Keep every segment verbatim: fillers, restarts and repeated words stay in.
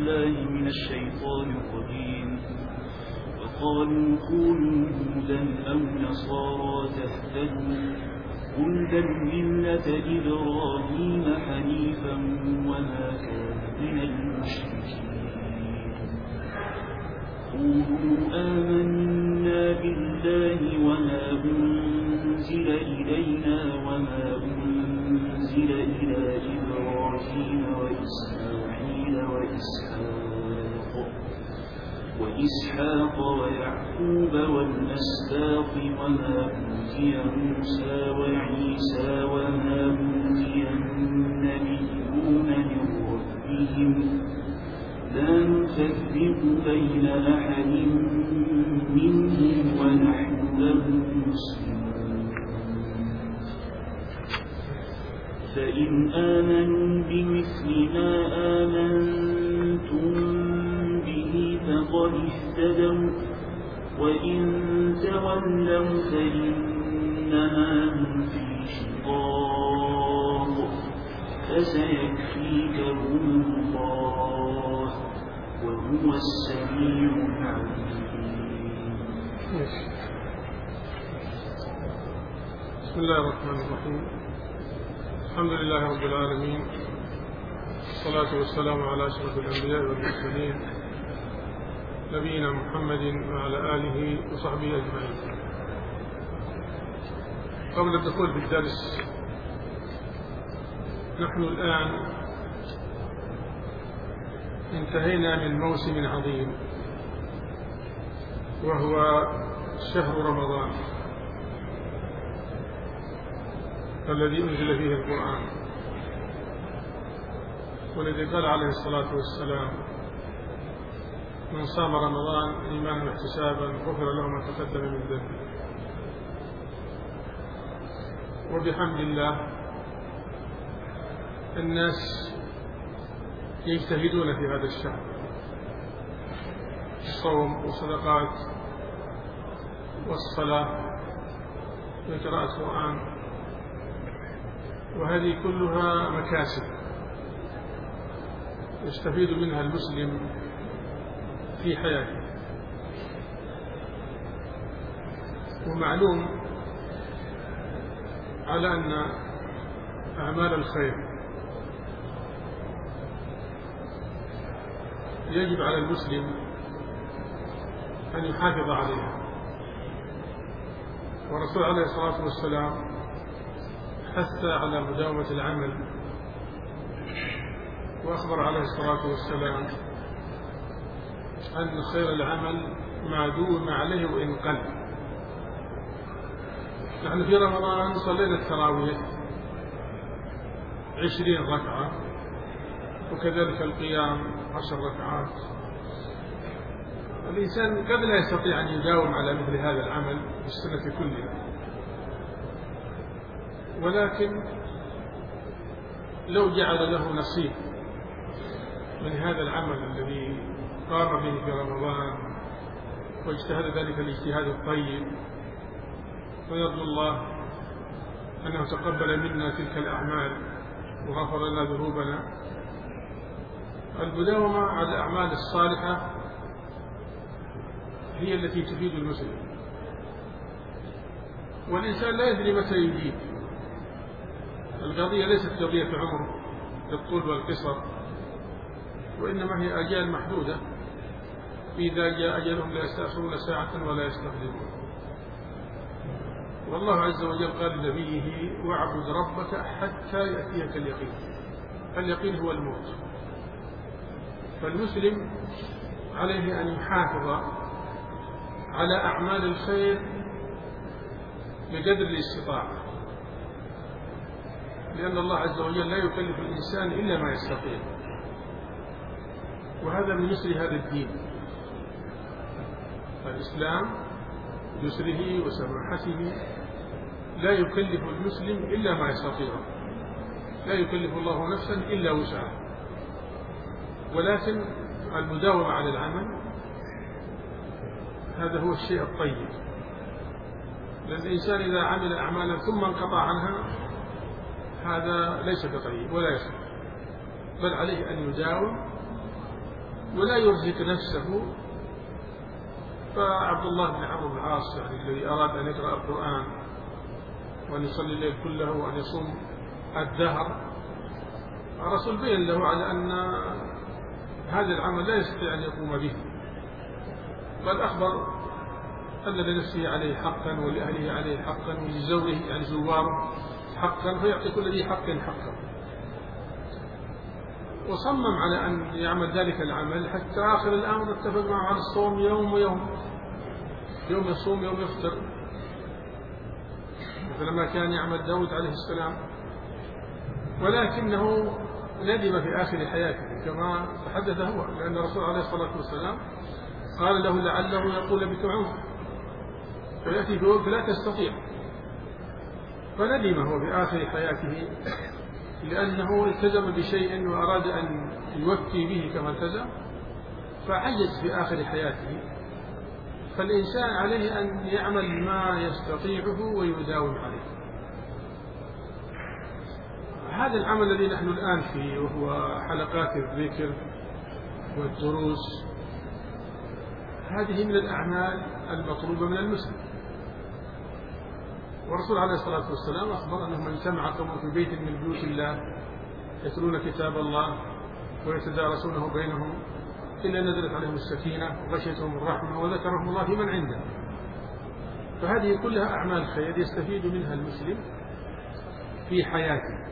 بالله من الشيطان الرجيم وقالوا كونوا هودا أو نصارى تهتدوا قل بل ملة إبراهيم حنيفا وما كان من المشركين قولوا آمنا بالله وما أنزل إلينا وما أنزل إلى إبراهيم وإسماعيل وإسحاق وإسحاق ويعقوب والأسباط وما أوتي موسى وعيسى وما أوتي النبيون من ربهم لا نفرق بين أحد منهم ونحن له مسلمون فإن آمنوا بمثل ما آمنتم به فقد اهتدوا وإن تولوا فإنما هم في شقاق فسيكفيكهم الله وهو السميع العليم. بسم الله الرحمن الرحيم. الحمد لله رب العالمين، والصلاة والسلام على أشرف الأنبياء والمرسلين نبينا محمد وعلى آله وصحبه أجمعين. قبل الدخول في الدرس، نحن الآن انتهينا من موسم عظيم وهو شهر رمضان الذي أنزل فيه القرآن، والذي قال عليه الصلاة والسلام: من صام رمضان إيمانا واحتسابا غفر له ما تقدم من ذنبه. وبحمد الله الناس يجتهدون في هذا الشهر، الصوم والصدقات والصلاة وقراءة القرآن، وهذه كلها مكاسب يستفيد منها المسلم في حياته. ومعلوم على أن أعمال الخير يجب على المسلم أن يحافظ عليها، والرسول عليه الصلاة والسلام حث على مداومة العمل، وأخبر عليه الصلاة والسلام أن خير العمل ما دوم عليه وإن قل. نحن في رمضان صلينا التراويح عشرين ركعة، وكذلك القيام عشر ركعات. الإنسان قد لا يستطيع أن يداوم على مثل هذا العمل في السنة كلها، ولكن لو جعل له نصيب من هذا العمل الذي قام به في رمضان واجتهد ذلك الاجتهاد الطيب، ويرجو الله أنه تقبل منا تلك الأعمال وغفر لنا ذنوبنا. المداومة على الأعمال الصالحة هي التي تفيد المسلم، والإنسان لا يدري متى يجيب. القضية ليست قضية عمر للطول والقصر، وإنما هي أجال محدودة، إذا جاء أجلهم لا يستأخرون ساعة ولا يستقدمون. والله عز وجل قال لنبيه: واعبد ربك حتى يأتيك اليقين. اليقين هو الموت. فالمسلم عليه أن يحافظ على أعمال الخير بقدر الاستطاعة، لأن الله عز وجل لا يكلف الإنسان إلا ما يستطيع، وهذا من يسر هذا الدين. الإسلام يسره وسماحته لا يكلف المسلم إلا ما يستطيع، لا يكلف الله نفسا إلا وسعها، ولكن المداومة على العمل هذا هو الشيء الطيب. لأن الإنسان إذا عمل أعمالا ثم انقطع عنها هذا ليس بطيب ولا يصلح، بل عليه أن يداوم ولا يرهق نفسه. فعبد الله بن عمرو بن العاص يعني الذي أراد أن يقرأ القرآن وأن يصلي الليل كله وأن يصوم الدهر، الرسول بين له على أن هذا العمل لا يستطيع أن يقوم به، بل أخبر أن لنفسه عليه حقا ولأهله عليه حقا ولزوره يعني زواره حقا، فيعطي كل ذي حق حقا. وصمم على أن يعمل ذلك العمل حتى آخر الأمر، اتفق معه على الصوم يوم ويوم، يوم يصوم يوم يفطر، مثل ما كان يعمل داود عليه السلام. ولكنه ندم في آخر حياته كما تحدث هو، لأن الرسول عليه الصلاة والسلام قال له لعله يقول بك عمر، فيأتي في وقت لا تستطيع. فندم هو في آخر حياته لأنه التزم بشيء وأراد أن يوفي به كما التزم، فعجز في آخر حياته. فالإنسان عليه أن يعمل ما يستطيعه ويداوم عليه. هذا العمل الذي نحن الآن فيه وهو حلقات الذكر والدروس، هذه من الأعمال المطلوبة من المسلم. والرسول عليه الصلاة والسلام أخبر أنه من سمع قوم في بيت من بيوت الله يتلون كتاب الله ويتدارسونه بينهم إلا نزلت عليهم السكينة وغشيتهم الرحمة وذكرهم الله في من عنده. فهذه كلها أعمال خير يستفيد منها المسلم في حياته،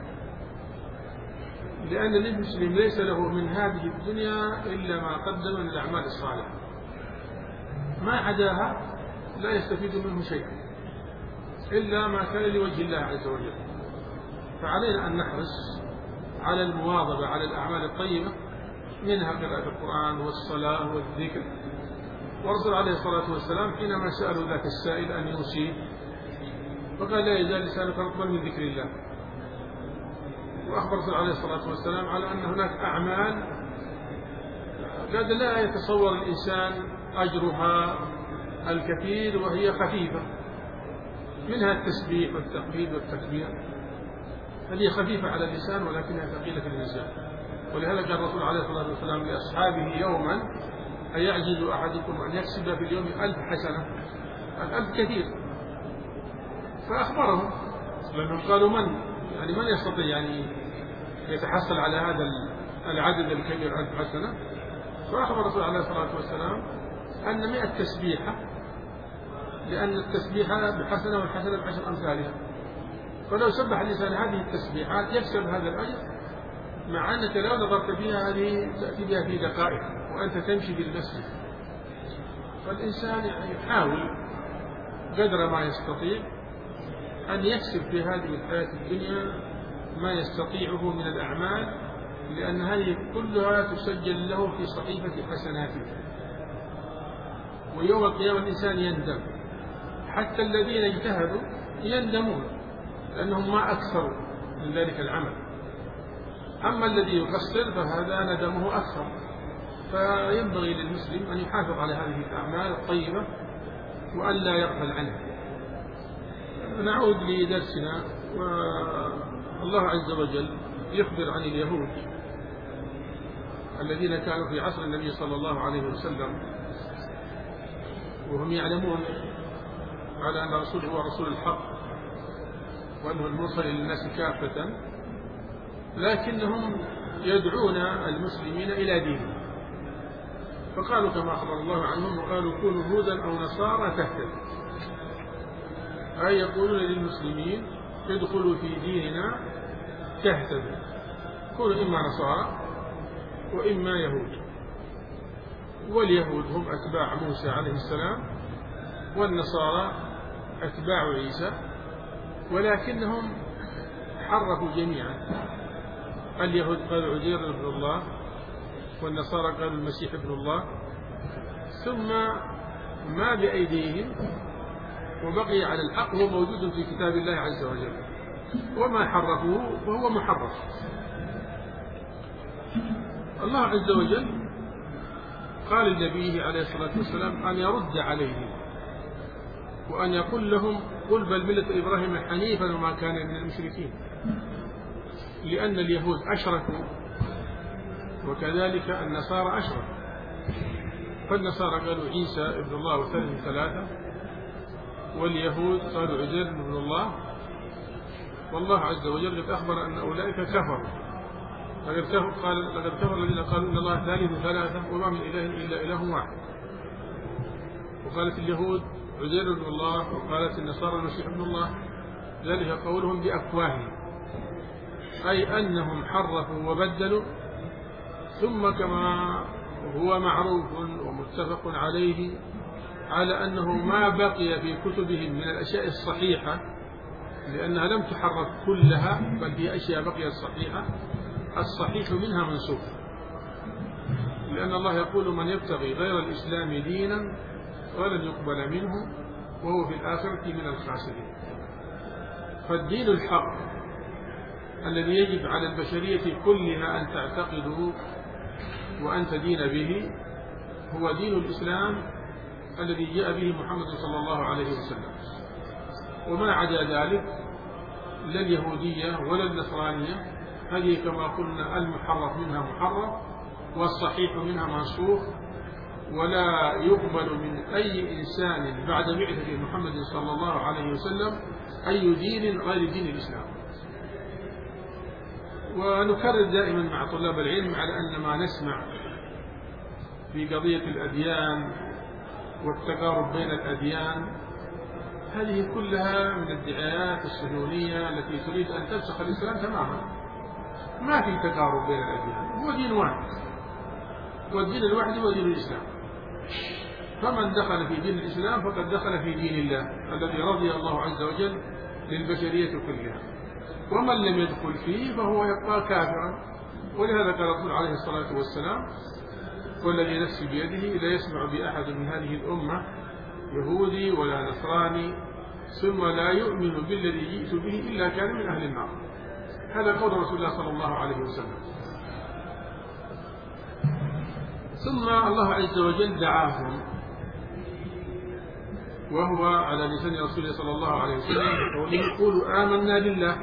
لأن المسلم ليس له من هذه الدنيا إلا ما قدم من الأعمال الصالحة، ما عداها لا يستفيد منه شيء إلا ما كان لوجه الله عز وجل. فعلينا أن نحرص على المواظبة على الأعمال الطيبة، منها قراءة القرآن والصلاة والذكر. والرسول عليه الصلاة والسلام حينما سألوا ذاك السائل أن يوصيه فقال لا يزال لسانك رطبا من ذكر الله. وأخبر الرسول عليه الصلاة والسلام على أن هناك أعمال قد لا يتصور الإنسان أجرها الكثير وهي خفيفة، منها التسبيح والتحميد والتكبير، هذه خفيفة على اللسان ولكنها ثقيلة في الميزان. ولهذا قال الرسول عليه الصلاة والسلام لأصحابه يوما أيعجز أحدكم أن يكسب في اليوم ألف حسنة؟ الألف كثير. فأخبرهم لأنهم قالوا من يعني من يستطيع يعني يتحصل على هذا العدد الكبير ألف حسنة؟ فأخبر الرسول عليه الصلاة والسلام أن مئة تسبيحة، لأن التسبيحة بحسنة والحسنة بعشر أمثالها، فلو سبح الإنسان هذه التسبيحات يكسب هذا الأجر، مع أنك لو نظرت فيها هذه تأتي بها في دقائق وأنت تمشي بالمسجد. فالإنسان يعني يحاول قدر ما يستطيع أن يكسب في هذه الحياة الدنيا ما يستطيعه من الأعمال، لأن هذه كلها تسجل له في صحيفة حسناته. ويوم القيامة الإنسان يندم، حتى الذين اجتهدوا يندمون لأنهم ما أكثروا من ذلك العمل. أما الذي يقصر فهذا ندمه أكثر. فينبغي للمسلم أن يحافظ على هذه الأعمال الطيبة وأن لا يغفل عنها. نعود لدرسنا. والله عز وجل يخبر عن اليهود الذين كانوا في عصر النبي صلى الله عليه وسلم، وهم يعلمون على أن الرسول هو رسول الحق وأنه المرسل للناس كافة، لكنهم يدعون المسلمين إلى دينهم. فقالوا كما أخبر الله عنهم وقالوا كونوا هودا أو نصارى تهتدوا، أي يقولون للمسلمين ادخلوا في ديننا تهتدوا، كونوا إما نصارى وإما يهود. واليهود هم أتباع موسى عليه السلام، والنصارى أتباع عيسى، ولكنهم حرفوا جميعا. اليهود قالوا عزير ابن الله، والنصارى قالوا المسيح ابن الله، ثم ما بأيديهم وبقي على الحق هو موجود في كتاب الله عز وجل، وما حرفوه فهو محرف. الله عز وجل قال لنبيه عليه الصلاة والسلام أن يرد عليهم وأن يقول لهم قل بل ملة إبراهيم حنيفا وما كان من المشركين، لأن اليهود أشركوا وكذلك النصارى أشركوا. فالنصارى قالوا عيسى ابن الله وثالث من ثلاثة، واليهود قالوا عزير ابن الله. والله عز وجل قد أخبر أن أولئك كفروا، قال لقد كفر الذين قالوا إن الله ثالث ثلاثة وما من إله إلا إله واحد. وقالت اليهود عزير ابن الله، وقالت النصارى المسيح ابن الله، ذلك قولهم بأفواههم، أي أنهم حرفوا وبدلوا. ثم كما هو معروف ومتفق عليه على أنه ما بقي في كتبهم من الأشياء الصحيحة، لأنها لم تحرف كلها بل هي أشياء بقيت صحيحة، الصحيح منها منسوخ، لأن الله يقول من يبتغي غير الإسلام دينا فلن يقبل منه وهو في الآخرة من الخاسرين. فالدين الحق الذي يجب على البشرية كلها أن تعتقده وأن تدين به هو دين الإسلام الذي جاء به محمد صلى الله عليه وسلم. وما عدا ذلك لا اليهودية ولا النصرانية، هذه كما قلنا المحرف منها محرف والصحيح منها منسوخ، ولا يقبل من أي إنسان بعد بعثة محمد صلى الله عليه وسلم أي دين غير دين الإسلام. ونكرر دائما مع طلاب العلم على أن ما نسمع في قضية الأديان والتقارب بين الأديان هذه كلها من الدعايات الصهيونية التي تريد أن تفسخ الإسلام تماما. ما في تقارب بين الأديان، هو دين واحد، والدين الواحد هو دين الإسلام. فمن دخل في دين الإسلام فقد دخل في دين الله الذي رضي الله عز وجل للبشرية كلها، ومن لم يدخل فيه فهو يبقى كافرا. ولهذا قال الرسول عليه الصلاة والسلام والذي نفسي بيده لا يسمع بأحد من هذه الأمة يهودي ولا نصراني ثم لا يؤمن بالذي جئت به إلا كان من أهل النار. هذا قول رسول الله صلى الله عليه وسلم. ثم الله عز وجل دعاهم وهو على لسان رسوله صلى الله عليه وسلم بقوله قولوا آمنا بالله.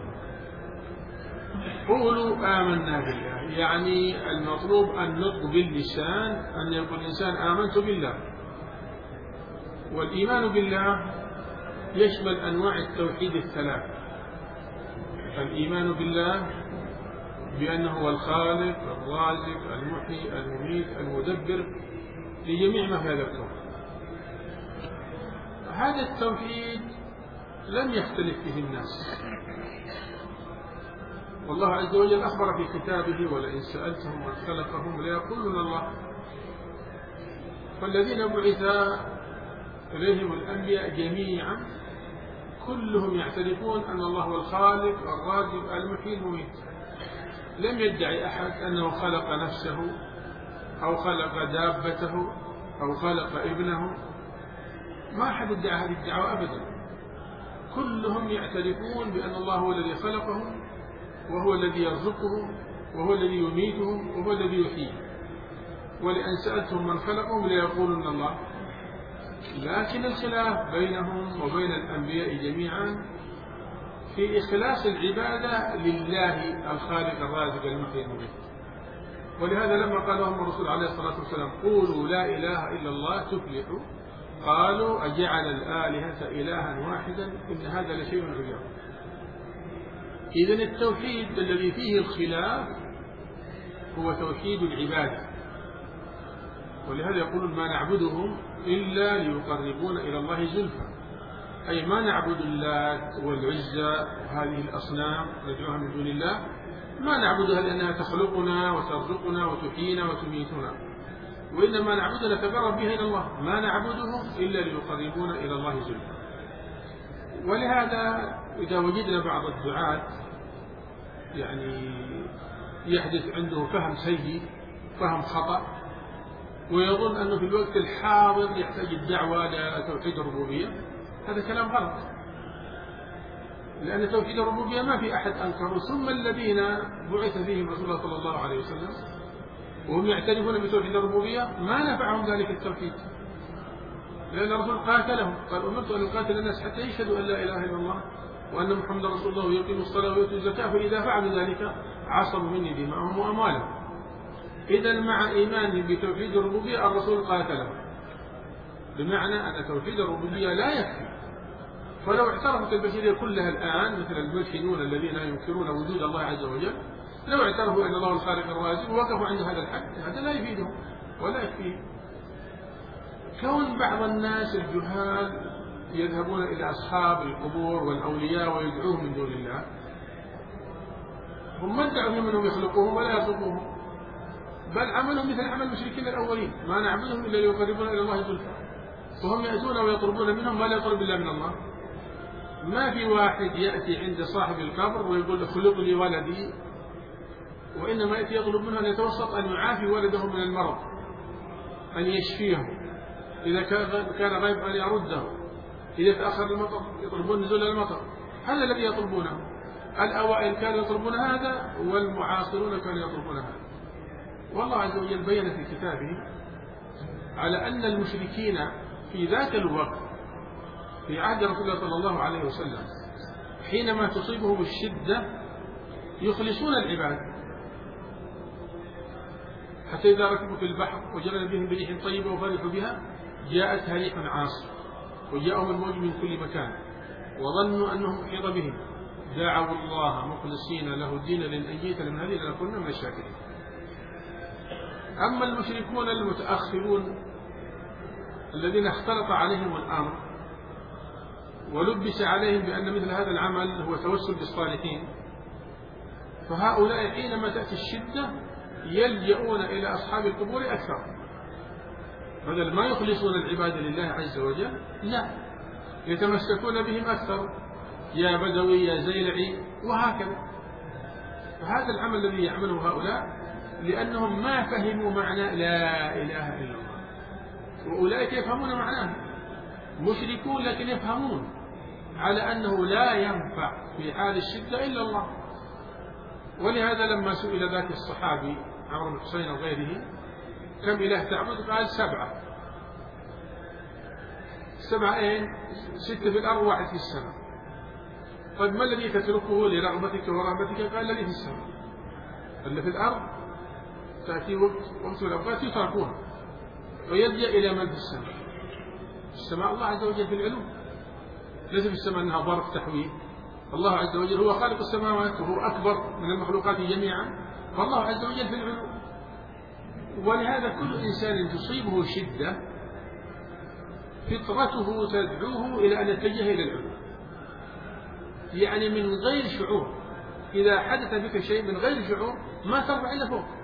قولوا آمنا بالله يعني المطلوب النطق باللسان، أن يقول الإنسان آمنت بالله. والإيمان بالله يشمل أنواع التوحيد الثلاث: الإيمان بالله بأنه هو الخالق الرازق المحيي المميت المدبر لجميع ما في هذا الكون. هذا التوحيد لم يختلف فيه الناس، والله عز وجل أخبر في كتابه ولئن سألتهم من خلقهم ليقولون الله. فالذين بعث إليهم الأنبياء جميعا كلهم يعترفون أن الله هو الخالق الرازق المحيي المميت. لم يدعي أحد أنه خلق نفسه أو خلق دابته أو خلق ابنه، ما أحد ادعى هذه الدعوة أبدا. كلهم يعترفون بأن الله هو الذي خلقهم وهو الذي يرزقهم وهو الذي يميتهم وهو الذي يحييهم. ولئن سألتهم من خلقهم ليقولون الله. لكن الخلاف بينهم وبين الأنبياء جميعا في إخلاص العبادة لله الخالق الرازق المحيي المميت. ولهذا لما قال لهم الرسول عليه الصلاة والسلام قولوا لا إله إلا الله تفلحوا، قالوا أجعل الآلهة إلها واحدا إن هذا لشيء عجاب. إذن التوحيد الذي فيه الخلاف هو توحيد العبادة. ولهذا يقولون ما نعبدهم إلا ليقربون إلى الله زلفى، أي ما نعبد اللات والعزى وهذه الأصنام ندعوها من دون الله، ما نعبدها لأنها تخلقنا وترزقنا وتحيينا وتميتنا، وإنما نعبدها نتقرب بها إلى الله، ما نعبدهم إلا ليقربون إلى الله زلفى. ولهذا إذا وجدنا بعض الدعاة يعني يحدث عنده فهم سيء فهم خطأ ويظن أنه في الوقت الحاضر يحتاج الدعوة لتوحيد الربوبية، هذا كلام غلط. لأن توحيد الربوبية ما في أحد أنكره. ثم الذين بعث فيهم رسول الله صلى الله عليه وسلم وهم يعترفون بتوحيد الربوبية ما نفعهم ذلك التوحيد، لأن الرسول قاتلهم، قال أمرت أن أقاتل الناس حتى يشهدوا أن لا إله إلا الله وأن محمد رسول الله ويقيموا الصلاة ويؤتوا الزكاة، فإذا فعلوا ذلك عصموا مني دماءهم وأموالهم. إذا مع إيمانهم بتوحيد الربوبية الرسول قاتلهم، بمعنى أن توحيد الربوبية لا يكفي. فلو اعترفت البشرية كلها الآن مثل الملحدون الذين ينكرون وجود الله عز وجل، لو اعترفوا أن الله الخالق الرازق ووقفوا عند هذا الحد، هذا لا يفيدهم ولا يكفيه. كون بعض الناس الجهال يذهبون إلى أصحاب القبور والأولياء ويدعوهم من دون الله، هم ما ادعوا منهم يخلقوهم ولا يرزقوهم، بل عملوا مثل عمل المشركين الأولين، ما نعبدهم إلا ليقربون إلى الله زلفى، وهم يأتون ويطلبون منهم ما لا يطلب إلا من الله. ما في واحد يأتي عند صاحب القبر ويقول اخلق لي ولدي، وإنما يأتي يطلب منه أن يتوسط أن يعافي ولده من المرض، أن يشفيه، إذا كان غيب أن يرده، إذا تأخر المطر يطلبون نزول المطر. هذا الذي يطلبونه. الأوائل كانوا يطلبون هذا والمعاصرون كانوا يطلبون هذا. والله عز وجل بين في كتابه على أن المشركين في ذاك الوقت في عهد رسول الله صلى الله عليه وسلم حينما تصيبهم الشدة يخلصون العباد، حتى إذا ركبوا في البحر وجرى بهم بريح طيبة وفرحوا بها جاءتها ريح عاصف وجاءهم الموج من كل مكان وظنوا أنهم محيط بهم دعوا الله مخلصين له الدين لئن أنجيتنا من هذه لنكونن من الشاكرين. أما المشركون المتأخرون الذين اختلط عليهم الأمر ولبس عليهم بأن مثل هذا العمل هو توسل بالصالحين، فهؤلاء حينما تأتي الشدة يلجؤون إلى أصحاب القبور أكثر، بدل ما يخلصون العبادة لله عز وجل لا، يتمسكون بهم أكثر، يا بدوي يا زيلعي وهكذا. فهذا العمل الذي يعمله هؤلاء لأنهم ما فهموا معنى لا إله إلا الله، وأولئك يفهمون معناه، مشركون لكن يفهمون على أنه لا ينفع في حال الشدة إلا الله. ولهذا لما سئل ذاك الصحابي عمرو بن حسين وغيره كم إله تعبد؟ قال سبعة. سبعة أين؟ ستة في الأرض واحد في السماء. طيب ما الذي تتركه لرغبتك ورهبتك؟ قال الذي في السماء. اللي في الأرض تأتي وقت وقت الأوقات يتركونها ويلجأ إلى من في السماء. السماء الله عز وجل في العلو، ليس في السماء أنها ظرف تحويل. الله عز وجل هو خالق السماوات وهو أكبر من المخلوقات جميعا، فالله عز وجل في العلو. ولهذا كل إنسان تصيبه شدة فطرته تدعوه إلى أن يتجه إلى العلو، يعني من غير شعور. إذا حدث بك شيء من غير شعور ما ترفع إلا فوق.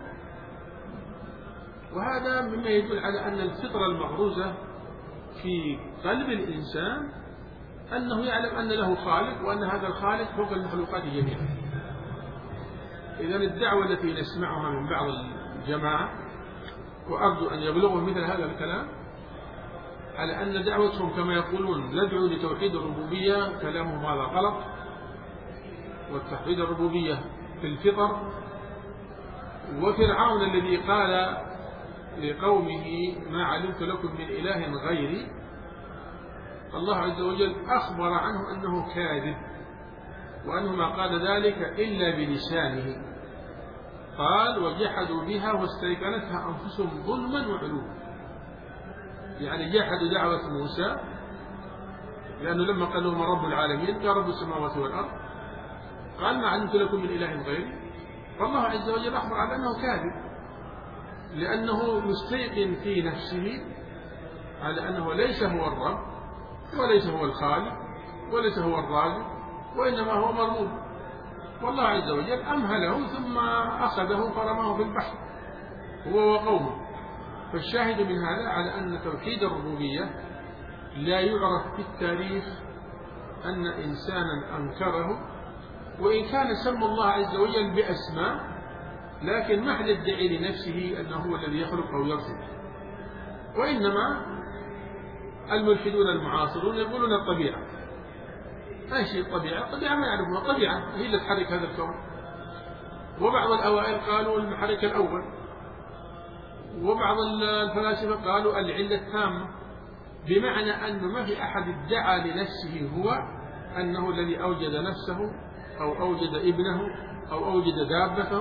وهذا مما يدل على أن الفطرة المغروزة في قلب الإنسان أنه يعلم أن له خالق وأن هذا الخالق فوق المخلوقات جميعا. إذا الدعوة التي نسمعها من بعض الجماعة، وأرجو أن يبلغوا مثل هذا الكلام، على أن دعوتهم كما يقولون ندعو لتوحيد الربوبية، كلامهم هذا غلط. والتوحيد الربوبية في الفطر. وفرعون الذي قال لقومه ما علمت لكم من إله غيري، الله عز وجل أخبر عنه أنه كاذب، وأنه ما قال ذلك إلا بلسانه. قال وجحدوا بها واستيقنتها أنفسهم ظلما وعلوا، يعني جحدوا دعوة موسى، لأنه لما قال لهم رب العالمين قال رب السماوات والأرض، قال ما علمت لكم من إله غيري. فالله عز وجل أخبر على أنه كاذب، لأنه مستيقن في نفسه على أنه ليس هو الرب وليس هو الخالق وليس هو الرازق، وإنما هو مرموم. والله عز وجل أمهله ثم أخذه فرماه في البحر هو وقومه. فالشاهد من هذا على أن توحيد الربوبية لا يعرف في التاريخ أن إنسانا أنكره، وإن كان سمى الله عز وجل بأسماء، لكن ما حد يدعي لنفسه أنه هو الذي يخلق أو يرزق. وإنما الملحدون المعاصرون يقولون الطبيعة. ما شيء الطبيعة؟ الطبيعة ما يعرفونها، الطبيعة هي اللي تحرك هذا الكون. وبعض الأوائل قالوا المحرك الأول، وبعض الفلاسفة قالوا العلة التامة، بمعنى أن ما في أحد ادعى لنفسه هو أنه الذي أوجد نفسه أو أوجد ابنه أو أوجد دابته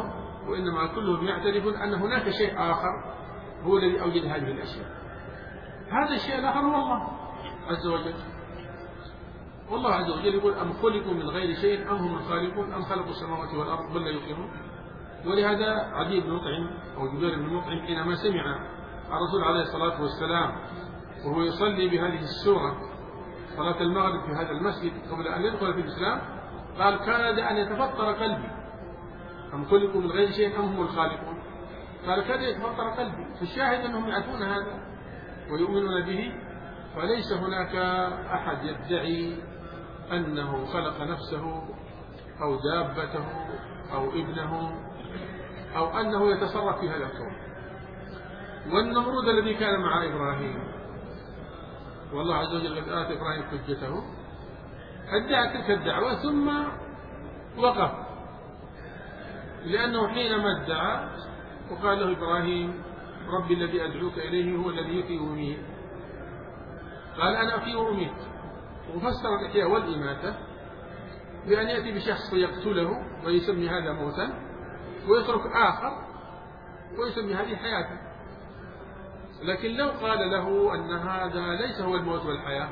وإنما كلهم يعترفون أن هناك شيء آخر هو الذي أوجد هذه الأشياء. هذا الشيء الآخر هو الله عز وجل. والله عز وجل يقول أم خلقوا من غير شيء أم هم الخالقون أم خلقوا السماوات والأرض بل لا يوقنون. ولهذا عدي بن مطعم أو جبير بن مطعم حينما سمع الرسول عليه الصلاة والسلام وهو يصلي بهذه السورة صلاة المغرب في هذا المسجد قبل أن يدخل في الإسلام قال كاد أن يتفطر قلبي أم خلقوا من غير شيء أم هم الخالقون. قال كاد يتفطر قلبي. فالشاهد أنهم يعرفون هذا ويؤمنون به. فليس هناك أحد يدعي أنه خلق نفسه أو دابته أو ابنه أو أنه يتصرف في هذا الكون. والنمرود الذي كان مع إبراهيم والله عز وجل قد آتى إبراهيم حجته ادعى تلك الدعوة ثم وقف، لأنه حينما ادعى وقال له إبراهيم ربي الذي أدعوك إليه هو الذي يحيي ويميت، قال أنا أحيي وأميت. وفسر الإحياء والإماتة بأن يأتي بشخص فيقتله ويسمي هذا موتا ويترك آخر ويسمي هذه حياة. لكن لو قال له أن هذا ليس هو الموت والحياة،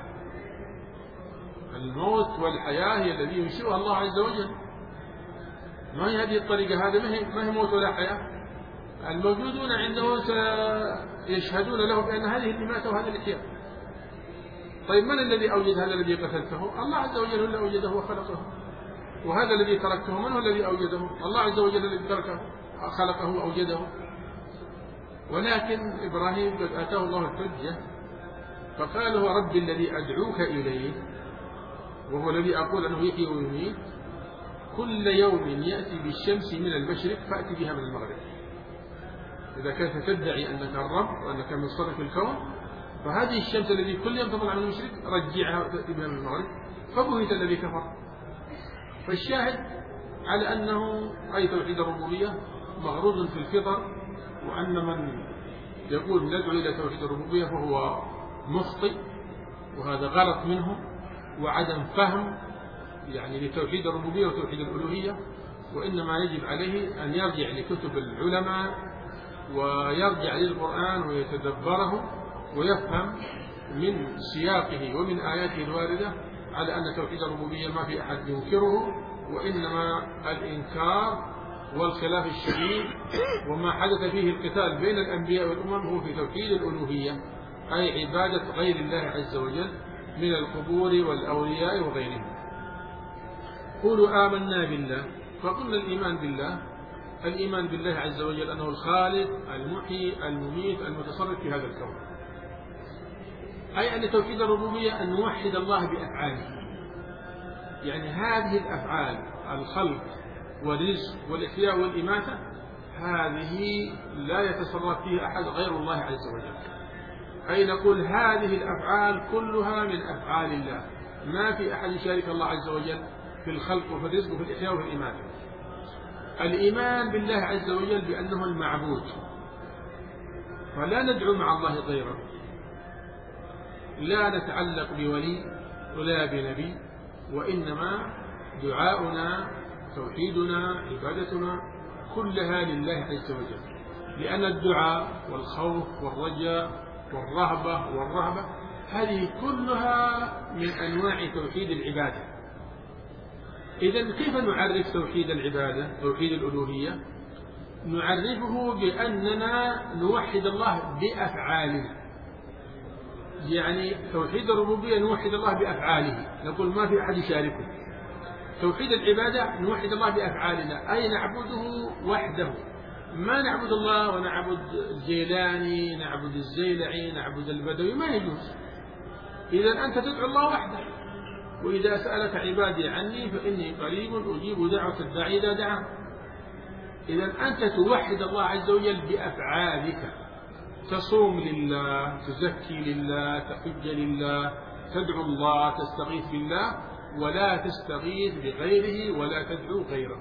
الموت والحياة هي الذي ينشئها الله عز وجل، ما هي هذه الطريقة، هذا ما هي موت ولا حياة. الموجودون عنده سيشهدون له بأن هذه الإماتة وهذا الإحياء. طيب من الذي أوجد هذا الذي قتلته؟ الله عز وجل هو الذي أوجده وخلقه. وهذا الذي تركته من هو الذي أوجده؟ الله عز وجل الذي تركه خلقه وأوجده. ولكن إبراهيم قد آتاه الله الحجة فقال هو ربي الذي أدعوك إليه وهو الذي أقول أنه يحيي ويميت كل يوم يأتي بالشمس من المشرق فأتي بها من المغرب. إذا كنت تدعي أنك الرب وأنك مصرف الكون فهذه الشمس التي كل يوم تطلع من المشرق رجعها وتأتي بها من المغرب. فبهت الذي كفر. فالشاهد على أنه أي توحيد الربوبية مغروض في الفطر، وأن من يقول ندعو إلى توحيد الربوبية فهو مخطئ، وهذا غلط منه وعدم فهم يعني لتوحيد الربوبية وتوحيد الألوهية. وإنما يجب عليه أن يرجع لكتب العلماء ويرجع للقرآن ويتدبره ويفهم من سياقه ومن آياته الواردة على أن توحيد الربوبية ما في أحد ينكره، وإنما الإنكار والخلاف الشديد وما حدث فيه القتال بين الأنبياء والأمم هو في توحيد الألوهية، أي عبادة غير الله عز وجل من القبور والأولياء وغيرهم. قولوا آمنا بالله. فقلنا الإيمان بالله الإيمان بالله عز وجل أنه الخالق المحيي المميت المتصرف في هذا الكون، أي أن توحيد الربوبية أن نوحد الله بأفعاله. يعني هذه الأفعال الخلق والرزق والإحياء والإماتة هذه لا يتصرف فيها أحد غير الله عز وجل، أي نقول هذه الأفعال كلها من أفعال الله، ما في أحد يشارك الله عز وجل في الخلق وفي الرزق وفي الإحياء وفي الإماتة. الإيمان بالله عز وجل بأنه المعبود، فلا ندعو مع الله غيره، لا نتعلق بولي ولا بنبي، وإنما دعاؤنا توحيدنا عبادتنا كلها لله عز وجل، لأن الدعاء والخوف والرجاء والرهبة والرهبة هذه كلها من أنواع توحيد العبادة. إذن كيف نعرف توحيد العبادة توحيد الألوهية؟ نعرفه بأننا نوحد الله بأفعالنا. يعني توحيد الربوبية نوحد الله بأفعاله، نقول ما في أحد يشاركه. توحيد العبادة نوحد الله بأفعالنا، أي نعبده وحده، ما نعبد الله ونعبد الجيلاني نعبد الزيلعي نعبد البدوي، ما يجوز. إذا أنت تدعو الله وحده، وإذا سألك عبادي عني فإني قريب أجيب دعوة الداعي إذا دعا. إذا أنت توحد الله عز وجل بأفعالك، تصوم لله، تزكي لله، تحج لله، تدعو الله، تستغيث بالله، ولا تستغيث بغيره ولا تدعو غيره.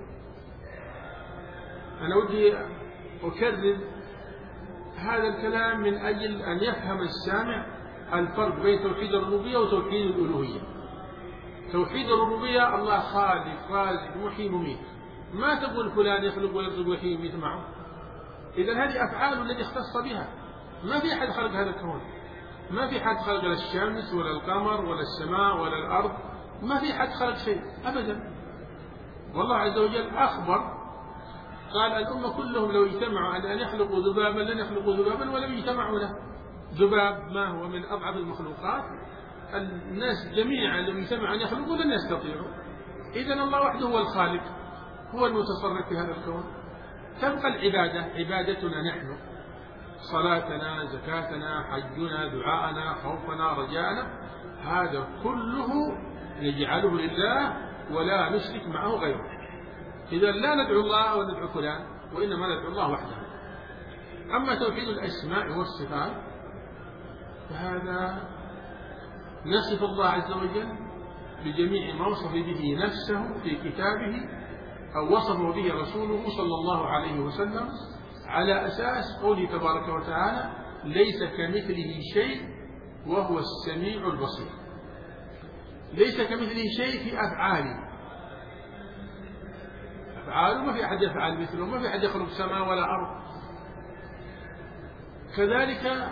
أنا ودي أكرر هذا الكلام من أجل أن يفهم السامع الفرق بين توحيد الربوبية وتوحيد الألوهية. توحيد الربوبية الله خالق رازق محيي مميت، ما تقول فلان يخلق ويرزق ويحيي ويميت معه. إذا هذه أفعال التي اختص بها، ما في أحد خلق هذا الكون، ما في حد خلق لا الشمس ولا القمر ولا السماء ولا الأرض، ما في حد خلق شيء أبدا. والله عز وجل أخبر قال الأمة كلهم لو اجتمعوا على أن يخلقوا ذبابا لن يخلقوا ذبابا ولم يجتمعوا له. ذباب ما هو من أضعف المخلوقات، الناس جميعا لو اجتمعوا أن يخلقوا لن يستطيعوا. إذن الله وحده هو الخالق، هو المتصرف في هذا الكون. تبقى العبادة، عبادتنا نحن، صلاتنا، زكاتنا، حجنا، دعاءنا، خوفنا، رجاءنا، هذا كله نجعله لله ولا نشرك معه غيره. إذا لا ندعو الله وندعو فلان، وإنما ندعو الله وحده. أما توحيد الأسماء والصفات فهذا نصف الله عز وجل بجميع ما وصف به نفسه في كتابه أو وصفه به رسوله صلى الله عليه وسلم، على أساس قوله تبارك وتعالى ليس كمثله شيء وهو السميع البصير. ليس كمثله شيء في أفعاله، أفعاله ما في أحد يفعل مثله، ما في أحد يخلق سماء ولا أرض. كذلك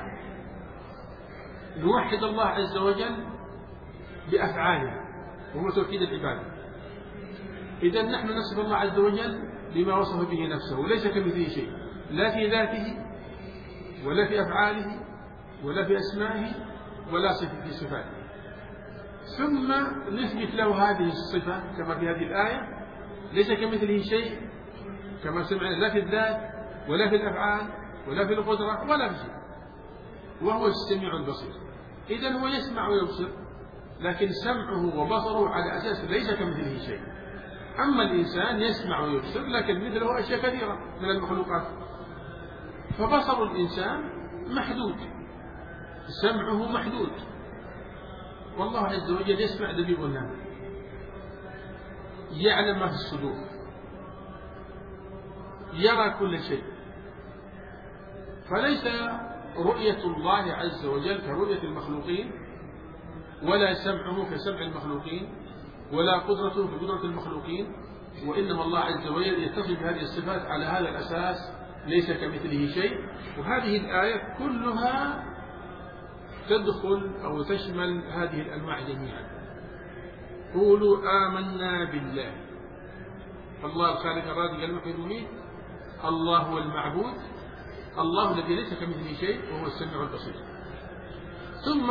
نوحد الله عز وجل بأفعاله وهو توحيد العبادة. إذا نحن نصف الله عز وجل بما وصف به نفسه، وليس كمثله شيء، لا في ذاته ولا في أفعاله ولا في أسمائه ولا في صفاته. ثم نثبت له هذه الصفة كما في هذه الآية، ليس كمثله شيء كما سمعنا، لا في الذات ولا في الأفعال ولا في القدرة ولا في شيء، وهو السميع البصير. إذن هو يسمع ويبصر، لكن سمعه وبصره على أساس ليس كمثله شيء. أما الإنسان يسمع ويبصر لكن مثله أشياء كثيرة من المخلوقات. فبصر الإنسان محدود، سمعه محدود، والله عز وجل يسمع دبيب النمل، يعلم ما في الصدور، يرى كل شيء. فليس رؤية الله عز وجل كرؤية المخلوقين، ولا سمعه كسمع المخلوقين، ولا قدرته كقدرة المخلوقين، وإنما الله عز وجل يتصف بهذه الصفات على هذا الأساس، ليس كمثله شيء. وهذه الآية كلها تدخل أو تشمل هذه الأنواع جميعا. قولوا آمنا بالله، الله الخالق الرازق المحيي المميت، الله هو المعبود، الله الذي ليس كمثله شيء وهو السميع البصير. ثم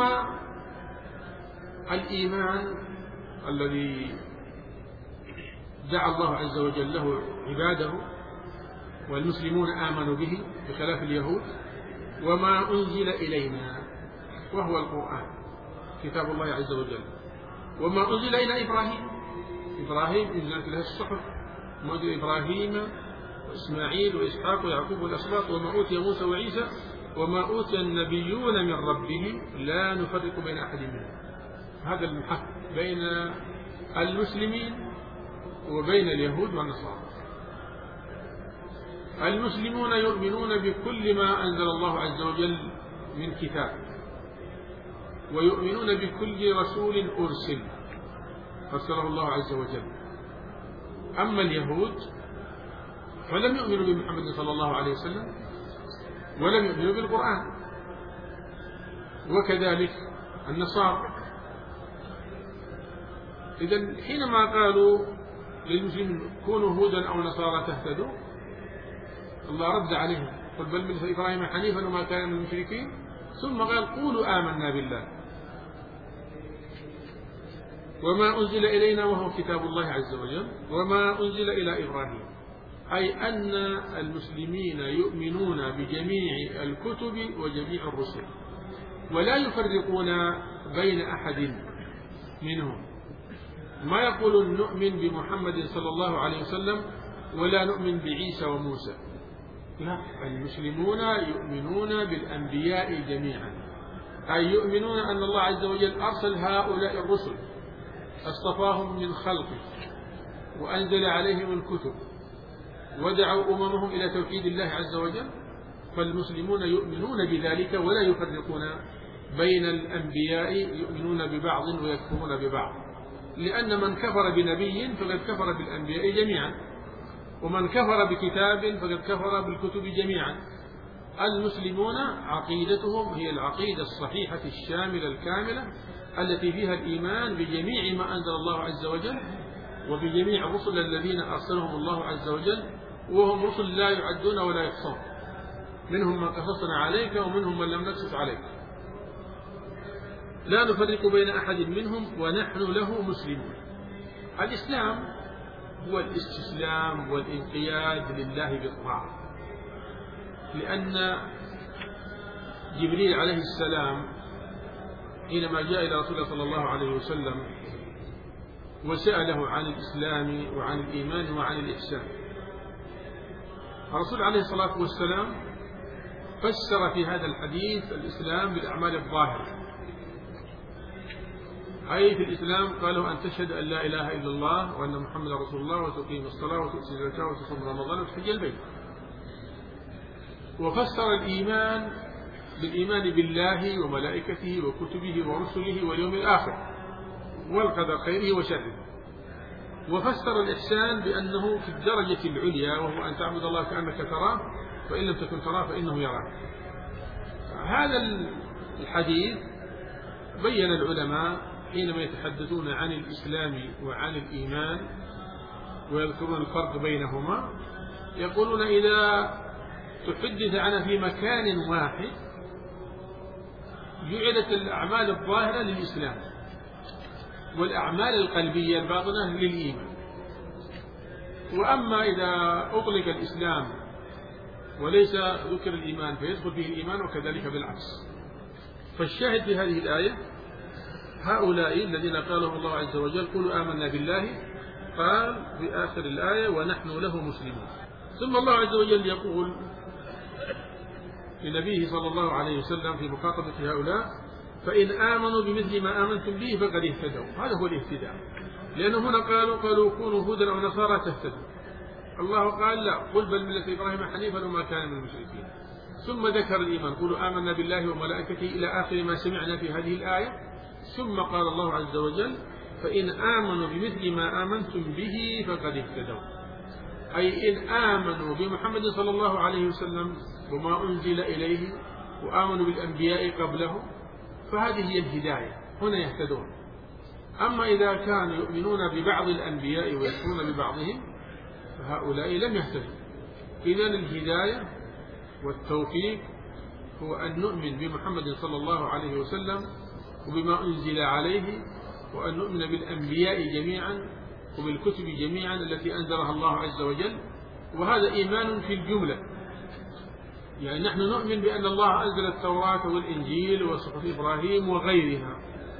الإيمان الذي دعا الله عز وجل له عباده، والمسلمون آمنوا به بخلاف اليهود. وما أنزل إلينا، وهو القرآن كتاب الله عز وجل. وما أنزل إلى إبراهيم، إبراهيم أنزلت له الصحف، موجود إبراهيم وإسماعيل وإسحاق ويعقوب والأسباط، وما أوتي موسى وعيسى، وما أوتي النبيون من ربهم لا نفرق بين أحد منهم. هذا المحق بين المسلمين وبين اليهود والنصارى. المسلمون يؤمنون بكل ما أنزل الله عز وجل من كتاب، ويؤمنون بكل رسول أرسل أرسله الله عز وجل. أما اليهود فلم يؤمنوا بمحمد صلى الله عليه وسلم، ولم يؤمنوا بالقرآن، وكذلك النصارى. إذن حينما قالوا للمسلمين كونوا هودا أو نصارى تهتدوا، الله رد عليهم قل بل ملة إبراهيم حنيفا وما كان من المشركين، ثم قال قولوا آمنا بالله وما أنزل إلينا وهو كتاب الله عز وجل وما أنزل إلى إبراهيم، أي أن المسلمين يؤمنون بجميع الكتب وجميع الرسل، ولا يفرقون بين أحد منهم. ما يقولون نؤمن بمحمد صلى الله عليه وسلم ولا نؤمن بعيسى وموسى، لا، المسلمون يؤمنون بالأنبياء جميعا، أي يؤمنون أن الله عز وجل أرسل هؤلاء الرسل، اصطفاهم من خلقه وأنزل عليهم الكتب ودعوا أممهم إلى توحيد الله عز وجل. فالمسلمون يؤمنون بذلك ولا يفرقون بين الأنبياء، يؤمنون ببعض ويكفرون ببعض، لأن من كفر بنبي فقد كفر بالأنبياء جميعا. ومن كفر بكتاب فقد كفر بالكتب جميعا. المسلمون عقيدتهم هي العقيدة الصحيحة الشاملة الكاملة التي فيها الإيمان بجميع ما أنزل الله عز وجل وبجميع الرسل الذين أرسلهم الله عز وجل، وهم رسل لا يعدون ولا يحصون، منهم من قصصنا عليك ومنهم من لم نقصص عليك، لا نفرق بين أحد منهم ونحن له مسلمون. الإسلام هو الاستسلام والانقياد لله بالطاعة، لأن جبريل عليه السلام حينما جاء إلى رسول الله صلى الله عليه وسلم وسأله عن الإسلام وعن الإيمان وعن الإحسان، الرسول عليه الصلاة والسلام فسر في هذا الحديث الإسلام بالأعمال الظاهرة، أي في الإسلام قالوا أن تشهد أن لا إله إلا الله وأن محمد رسول الله وتقيم الصلاة وتؤتي الزكاة وتصوم رمضان وتحج البيت. وفسر الإيمان بالإيمان بالله وملائكته وكتبه ورسله واليوم الآخر والقدر خيره وشره. وفسر الإحسان بأنه في الدرجة العليا، وهو أن تعبد الله كأنك تراه فإن لم تكن تراه فإنه يراك. هذا الحديث بين العلماء حينما يتحدثون عن الإسلام وعن الإيمان ويذكرون الفرق بينهما، يقولون إذا تحدث عنها في مكان واحد جعلت الأعمال الظاهرة للإسلام والأعمال القلبية الباطنة للإيمان. وأما إذا أطلق الإسلام وليس ذكر الإيمان فيدخل فيه الإيمان، وكذلك بالعكس. فالشاهد في هذه الآية هؤلاء الذين قالهم الله عز وجل قولوا آمنا بالله، قال في آخر الآية ونحن له مسلمون. ثم الله عز وجل يقول لنبيه صلى الله عليه وسلم في مخاطبة هؤلاء فإن آمنوا بمثل ما آمنتم به فقد اهتدوا. هذا هو الاهتداء، لأنه هنا قالوا قالوا كونوا هودا أو نصارى تهتدوا. الله قال لا، قل بل ملة إبراهيم حنيفا وما كان من المشركين. ثم ذكر الإيمان قولوا آمنا بالله وملائكته إلى آخر ما سمعنا في هذه الآية. ثم قال الله عز وجل فإن آمنوا بمثل ما آمنتم به فقد اهتدوا، أي إن آمنوا بمحمد صلى الله عليه وسلم وما أنزل إليه وآمنوا بالأنبياء قبله فهذه هي الهداية، هنا يهتدون. أما إذا كانوا يؤمنون ببعض الأنبياء ويكفرون ببعضهم فهؤلاء لم يهتدوا. إذن الهداية والتوفيق هو أن نؤمن بمحمد صلى الله عليه وسلم وبما أنزل عليه، وأن نؤمن بالأنبياء جميعا وبالكتب جميعا التي أنزلها الله عز وجل. وهذا إيمان في الجملة، يعني نحن نؤمن بأن الله أنزل التوراة والإنجيل وصحف إبراهيم وغيرها.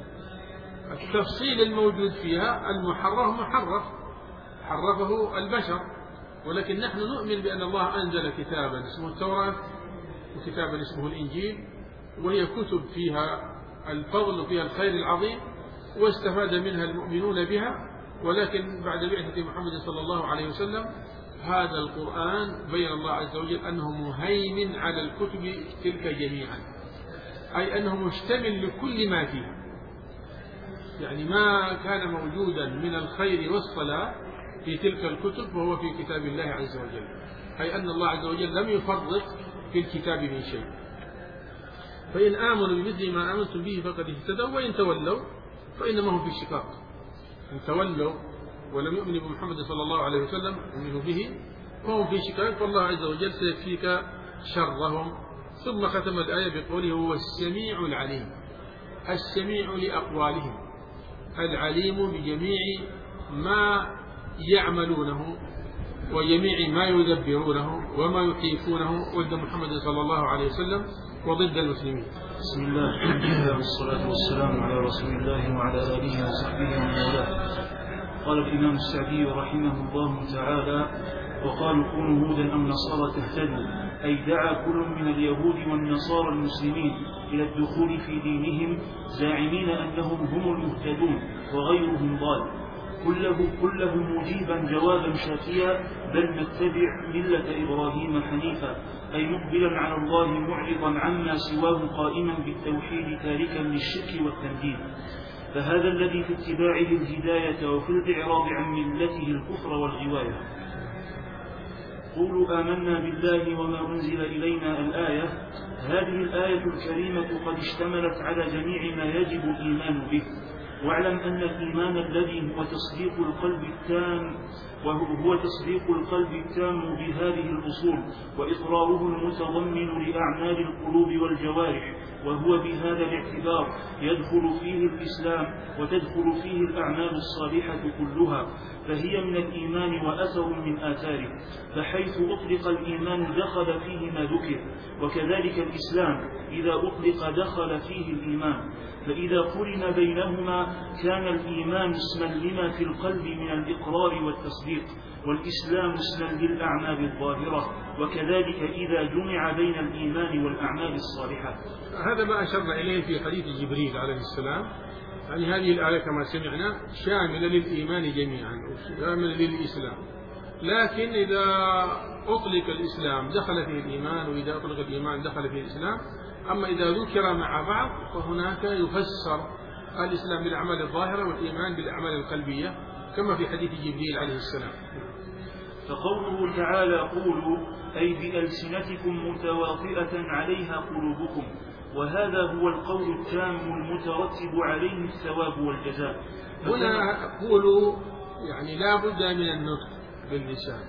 التفصيل الموجود فيها المحرف محرف حرفه البشر، ولكن نحن نؤمن بأن الله أنزل كتابا اسمه التوراة وكتابا اسمه الإنجيل، وهي كتب فيها الفضل وفيها الخير العظيم واستفاد منها المؤمنون بها. ولكن بعد بعثة محمد صلى الله عليه وسلم هذا القرآن بين الله عز وجل أنه مهيمن على الكتب تلك جميعا، أي أنه مشتمل لكل ما فيها، يعني ما كان موجودا من الخير والصلاح في تلك الكتب فهو في كتاب الله عز وجل، أي أن الله عز وجل لم يفرق في الكتاب من شيء. فإن آمنوا بمثل ما آمنتم به فقد اهتدوا وإن تولوا فإنما هم في شقاق. إن تولوا ولم يؤمنوا بمحمد صلى الله عليه وسلم ومنوا به فهم في شقاق، فالله عز وجل سيكفيك شرهم. ثم ختم الآية بقوله هو السميع العليم، السميع لأقوالهم، العليم بجميع ما يعملونه وجميع ما يدبرونه وما يحيفونه ضد محمد صلى الله عليه وسلم وضد المسلمين. بسم الله والصلاة والسلام على رسول الله وعلى آله وصحبه ومن والاه. قال الإمام السعدي رحمه الله تعالى وقالوا كونوا هودا أو نصارى تهتدوا، أي دعا كل من اليهود والنصارى المسلمين إلى الدخول في دينهم زاعمين أنهم هم المهتدون وغيرهم ضال، كله, كله مجيبا جوابا شافيا بل نتبع ملة إبراهيم حنيفا، أي مقبلا على الله معرضا عما سواه قائما بالتوحيد تاركا للشرك والتمجيد. فهذا الذي في اتباعه الهداية وفي الإعراض عن ملته الكفر والغواية. قولوا آمنا بالله وما أنزل إلينا الآية. هذه الآية الكريمة قد اشتملت على جميع ما يجب الإيمان به. واعلم أن الإيمان الذي هو تصديق القلب التام وهو تصديق القلب التام بهذه الأصول وإقراره المتضمن لأعمال القلوب والجوارح، وهو بهذا الاعتبار يدخل فيه الإسلام وتدخل فيه الأعمال الصالحة كلها، فهي من الإيمان وأثر من آثاره، فحيث أطلق الإيمان دخل فيه ما ذكر، وكذلك الإسلام إذا أطلق دخل فيه الإيمان، فإذا قرن بينهما كان الإيمان اسما لما في القلب من الإقرار والتصديق، والإسلام اسما للأعمال الظاهرة، وكذلك إذا جمع بين الإيمان والأعمال الصالحة. هذا ما أشرنا إليه في حديث جبريل عليه السلام. يعني هذه الآية كما سمعنا شاملة للإيمان جميعا وشاملة للإسلام، لكن إذا أطلق الإسلام دخل فيه الإيمان، وإذا أطلق الإيمان دخل فيه الإسلام. أما إذا ذكر مع بعض فهناك يفسر الإسلام بالأعمال الظاهرة والإيمان بالأعمال القلبية كما في حديث جبريل عليه السلام. فقوله تعالى قولوا أي بألسنتكم متواطئة عليها قلوبكم، وهذا هو القول التام المترتب عليه الثواب والجزاء. هنا قولوا يعني لا بد من النطق باللسان،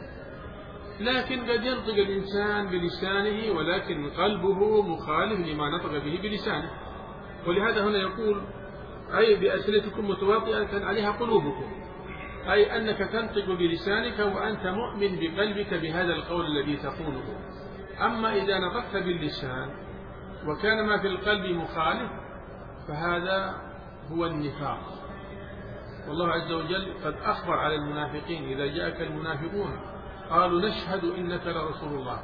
لكن قد ينطق الإنسان بلسانه ولكن قلبه مخالف لما نطق به بلسانه، ولهذا هنا يقول أي بألسنتكم متواطئة عليها قلوبكم، أي أنك تنطق بلسانك وأنت مؤمن بقلبك بهذا القول الذي تقوله. أما إذا نطقت باللسان وكان ما في القلب مخالف فهذا هو النفاق. والله عز وجل قد أخبر على المنافقين إذا جاءك المنافقون قالوا نشهد إنك لرسول الله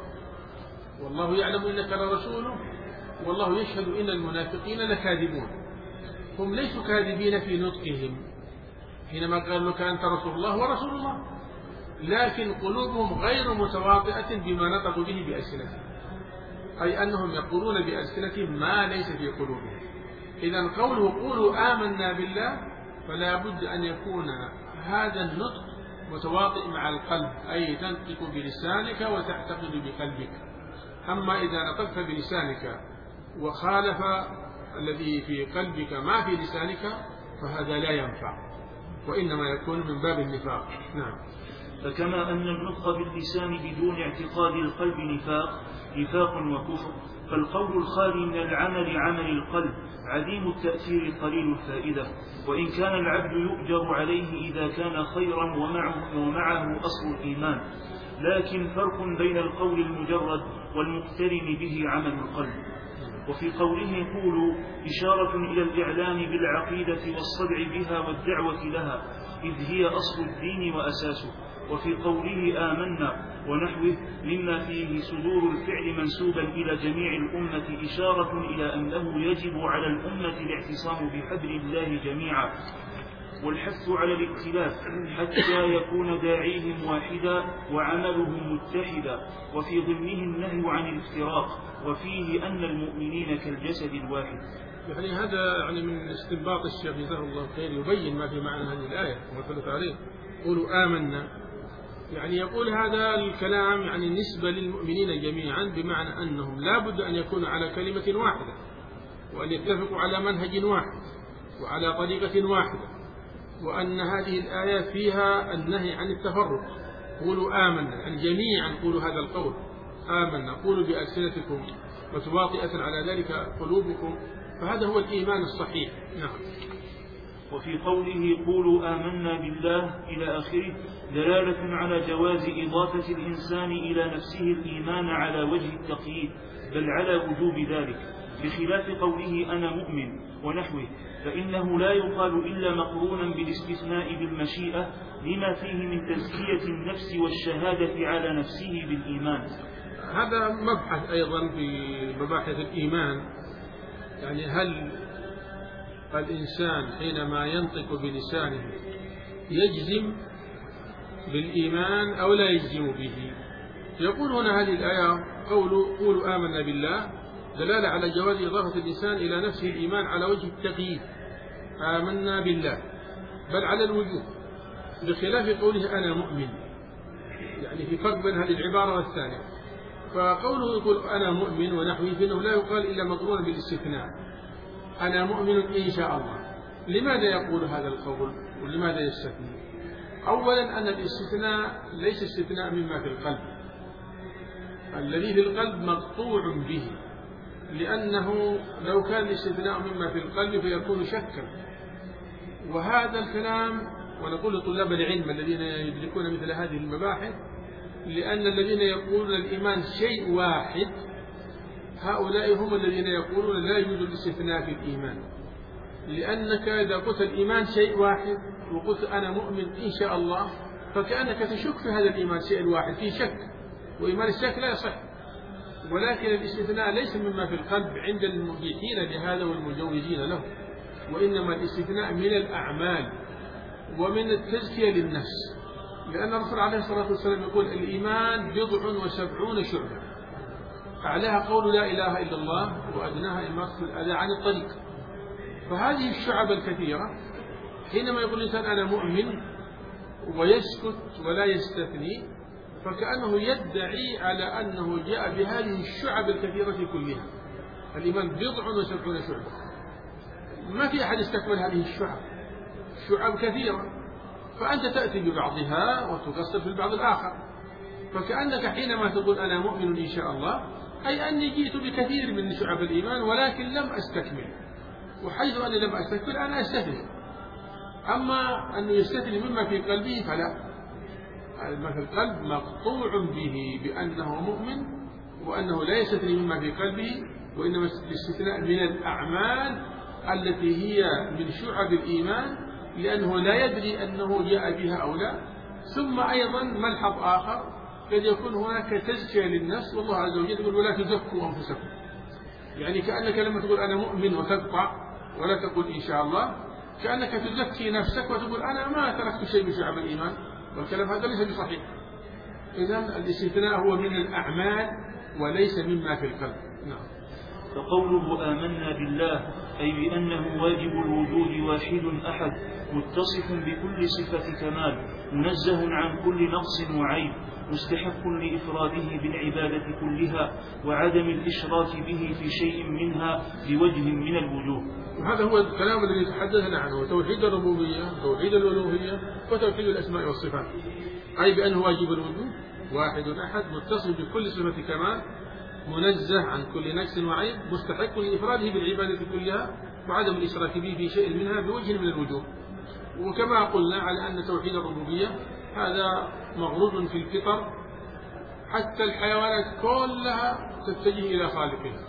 والله يعلم إنك لرسوله والله يشهد إن المنافقين لكاذبون. هم ليسوا كاذبين في نطقهم حينما قالوا لك أنت رسول الله ورسول الله، لكن قلوبهم غير متواطئة بما نطقوا به بألسنتهم، أي أنهم يقولون بألسنتهم ما ليس في قلوبهم. إذا قوله قولوا آمنا بالله فلا بد أن يكون هذا النطق متواطئ مع القلب، أي تنطق بلسانك وتعتقد بقلبك. أما إذا نطقت بلسانك وخالف الذي في قلبك ما في لسانك فهذا لا ينفع، وإنما يكون من باب النفاق. نعم. فكما أن النطق باللسان بدون اعتقاد القلب نفاق نفاق وكفر، فالقول الخالي من العمل عمل القلب عديم التأثير قليل الفائدة، وإن كان العبد يؤجر عليه إذا كان خيرا ومعه, ومعه أصل الإيمان، لكن فرق بين القول المجرد والمقترن به عمل القلب. وفي قوله قولوا إشارة إلى الإعلان بالعقيدة والصدع بها والدعوة لها، إذ هي أصل الدين وأساسه. وفي قوله آمنا ونحوه مما فيه صدور الفعل منسوبا إلى جميع الأمة إشارة إلى أنه يجب على الأمة الاعتصام بحبل الله جميعا والحث على الاختلاف حتى يكون داعيهم واحدا وعملهم متحدا، وفي ضمنه النهي عن الافتراق، وفيه أن المؤمنين كالجسد الواحد. يعني هذا يعني من استنباط الشيخ جزاه الله خير يبين ما في معنى هذه الآية ومثلت عليه قولوا آمنا، يعني يقول هذا الكلام يعني نسبة للمؤمنين جميعا، بمعنى أنهم لا بد أن يكونوا على كلمة واحدة وأن يتفقوا على منهج واحد وعلى طريقة واحدة، وأن هذه الآية فيها النهي عن التفرق. قولوا آمنا يعني جميعا قولوا هذا القول آمنا، قولوا بألسنتكم وتواطئة على ذلك قلوبكم، فهذا هو الإيمان الصحيح. نعم. وفي قوله قولوا آمنا بالله إلى آخره دلالة على جواز إضافة الإنسان إلى نفسه الإيمان على وجه التقييد، بل على وجوب ذلك، بخلاف قوله أنا مؤمن ونحوه، فإنه لا يقال إلا مقرونا بالاستثناء بالمشيئة لما فيه من تزكية النفس والشهادة على نفسه بالإيمان. هذا مبحث أيضا في مباحث الإيمان، يعني هل الإنسان حينما ينطق بلسانه يجزم بالإيمان أو لا يجزم به؟ يقول هنا هذه الآية قولوا قولوا آمنا بالله دلالة على جواز إضافة الإنسان إلى نفسه الإيمان على وجه التقييد، آمنا بالله، بل على الوجوب، بخلاف قوله أنا مؤمن. يعني في فرق بين هذه العبارة والثانية. فقوله يقول أنا مؤمن ونحوه فإنه لا يقال إلا مقرونا بالاستثناء، أنا مؤمن إن شاء الله. لماذا يقول هذا القول ولماذا يستثني؟ أولا أن الاستثناء ليس استثناء مما في القلب، الذي في القلب مقطوع به، لأنه لو كان الاستثناء مما في القلب فيكون شكا. وهذا الكلام، ونقول لطلاب العلم الذين يدركون مثل هذه المباحث، لأن الذين يقولون الإيمان شيء واحد هؤلاء هم الذين يقولون لا يوجد الاستثناء في الإيمان، لأنك إذا قلت الإيمان شيء واحد وقلت أنا مؤمن إن شاء الله فكأنك تشك في هذا الإيمان شيء واحد، في شك، وإيمان الشك لا يصح. ولكن الاستثناء ليس مما في القلب عند المبيحين لهذا والمجوزين له، وإنما الاستثناء من الأعمال ومن التزكية للنفس، لأن الرسول عليه الصلاة والسلام يقول الإيمان بضع وسبعون شعبة، أعلاها قول لا إله إلا الله وأدناها إماطة الأذى عن الطريق. فهذه الشعب الكثيرة حينما يقول الإنسان أنا مؤمن ويسكت ولا يستثني فكأنه يدعي على أنه جاء بهذه الشعب الكثيرة كلها. الإيمان بضع وسبعون شعبة، ما في أحد يستكمل هذه الشعب، شعب كثيرة، فأنت تأتي ببعضها وتقصر في البعض الآخر. فكأنك حينما تقول أنا مؤمن إن شاء الله أي أني جئت بكثير من شعب الإيمان ولكن لم أستكمل، وحيث أني لم أستكمل أنا أستثني. أما أنه يستثني مما في قلبه فلا، ما في القلب مقطوع به بأنه مؤمن وأنه لا يستثني مما في قلبه، وإنما الاستثناء من الأعمال التي هي من شعب الإيمان، لأنه لا يدري أنه جاء بها أو لا. ثم أيضا ملحظ آخر، قد يكون هناك تزكية للنفس، والله عز وجل يقول ولا تزكوا أنفسكم، يعني كأنك لما تقول أنا مؤمن وتقطع ولا تقول إن شاء الله كأنك تزكي نفسك وتقول أنا ما تركت شيء من شعب الإيمان، والكلام هذا ليس بصحيح. إذن الاستثناء هو من الأعمال وليس مما في القلب. نعم. فقوله آمنا بالله أي بأنه واجب الوجود واحد أحد متصف بكل صفة كمال منزه عن كل نقص وعيب مستحق لإفراده بالعبادة كلها وعدم الإشراك به في شيء منها بوجه من الوجوه. وهذا هو الكلام الذي تحدثنا عنه، توحيد الربوبية، توحيد الألوهية، وتوحيد الأسماء والصفات، أي بأنه واجب الوجود واحد أحد متصف بكل صفة كمال منزه عن كل نقص وعيب مستحق لإفراده بالعبادة كلها وعدم الإشراك به في شيء منها بوجه من الوجوه. وكما قلنا على أن توحيد الربوبية هذا مغروض في الفطر، حتى الحيوانات كلها تتجه إلى خالقها.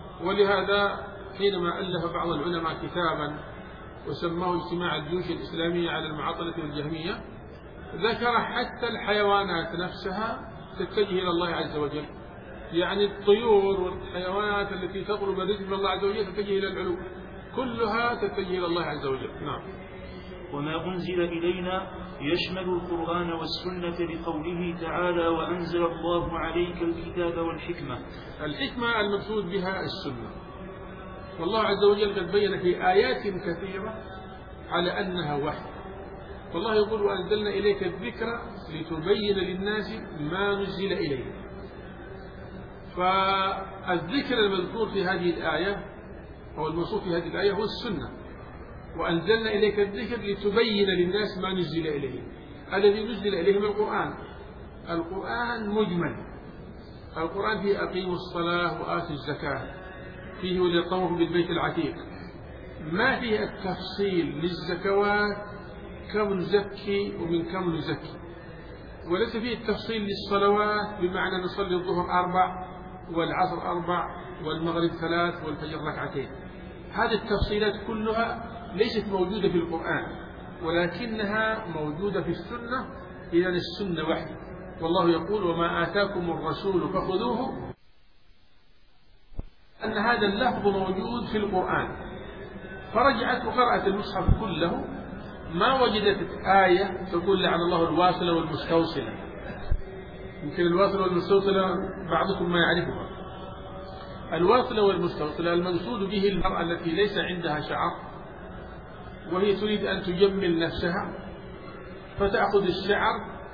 ولهذا حينما ألف بعض العلماء كتابا وسماه اجتماع الجيوش الإسلامية على المعطلة والجهمية، ذكر حتى الحيوانات نفسها تتجه إلى الله عز وجل، يعني الطيور والحيوانات التي تطلب الرزق من الله عز وجل تتجه إلى العلو، كلها تتجه إلى الله عز وجل. نعم. وما أنزل إلينا يشمل القرآن والسنة لقوله تعالى وأنزل الله عليك الكتاب والحكمة. الحكمة المقصود بها السنة، والله عز وجل قد بين في آيات كثيرة على أنها وحي. والله يقول وأنزلنا إليك الذكر لتبين للناس ما نزل إليه. فالذكر المذكور في هذه الآية أو الموصوف في هذه الآية هو السنة. وأنزلنا إليك الذكر لتبين للناس ما نزل إليه، الذي نزل إليهم القرآن. القرآن مجمل، القرآن فيه أقيموا الصلاة وآتوا الزكاة، فيه وليطوفوا بالبيت العتيق، ما فيه التفصيل للزكوات كم نزكي ومن كم نزكي، وليس فيه التفصيل للصلوات بمعنى نصلي الظهر أربع والعصر أربع والمغرب ثلاث والفجر ركعتين. هذه التفصيلات كلها ليست موجودة في القرآن، ولكنها موجودة في السنة. إذا السنة وحي، والله يقول وما آتاكم الرسول فخذوه، أن هذا اللفظ موجود في القرآن. فرجعت وقرأت المصحف كله ما وجدت آية تقول لعن الله الواصلة والمستوصلة. يمكن الواصلة والمستوصلة بعضكم ما يعرفها. الواصلة والمستوصلة المقصود به المرأة التي ليس عندها شعر وهي تريد أن تجمل نفسها، فتأخذ الشعر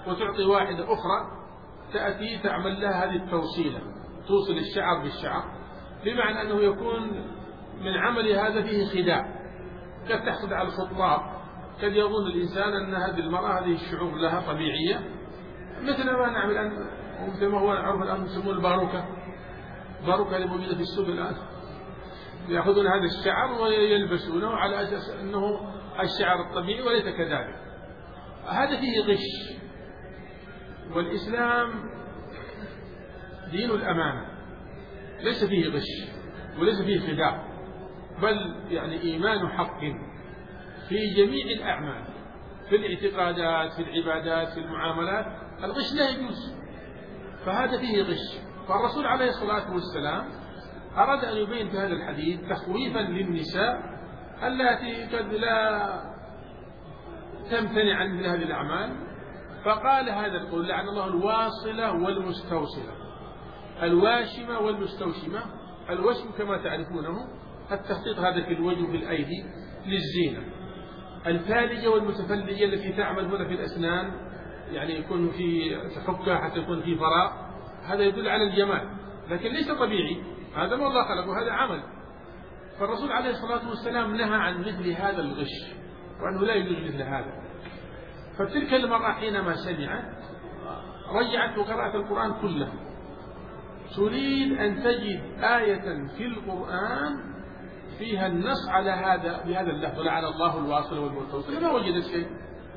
وتعطي واحدة أخرى تأتي تعمل لها هذه التوصيلة، توصل الشعر بالشعر، بمعنى أنه يكون من عمل هذا فيه خداع. قد تحصل على الخطاب، قد يظن الإنسان أن هذه المرأة هذه الشعور لها طبيعية، مثل ما نعمل الآن، مثل ما هو نعرف الآن يسمون الباروكة، الباروكة اللي موجودة في السوق الآن، يأخذون هذا الشعر ويلبسونه على أساس أنه الشعر الطبيعي وليس كذلك. هذا فيه غش، والإسلام دين الأمانة، ليس فيه غش وليس فيه خداع، بل يعني إيمان حق في جميع الأعمال، في الاعتقادات، في العبادات، في المعاملات، الغش لا يجوز، فهذا فيه غش. فالرسول عليه الصلاة والسلام أراد أن يبين في هذا الحديث تخويفا للنساء التي قد لا تمتنع عن هذه الأعمال، فقال هذا القول: لعن الله الواصلة والمستوصلة، الواشمة والمستوشمة. الوشم كما تعرفونه التخطيط هذا في الوجه وفي الأيدي للزينة. الفالجة والمتفلجة التي تعمل هنا في الأسنان، يعني يكون في تحكها حتى يكون في فراغ، هذا يدل على الجمال، لكن ليس طبيعي، هذا ما الله خلقه، هذا عمل. فالرسول عليه الصلاة والسلام نهى عن مثل هذا الغش، وأنه لا يجوز مثل هذا. فتلك المرأة حينما سمعت رجعت وقرأت القرآن كله، تريد أن تجد آية في القرآن فيها النص على هذا بهذا اللفظ: لعن الله الواصل والمستوصل، ما وجدت شيء.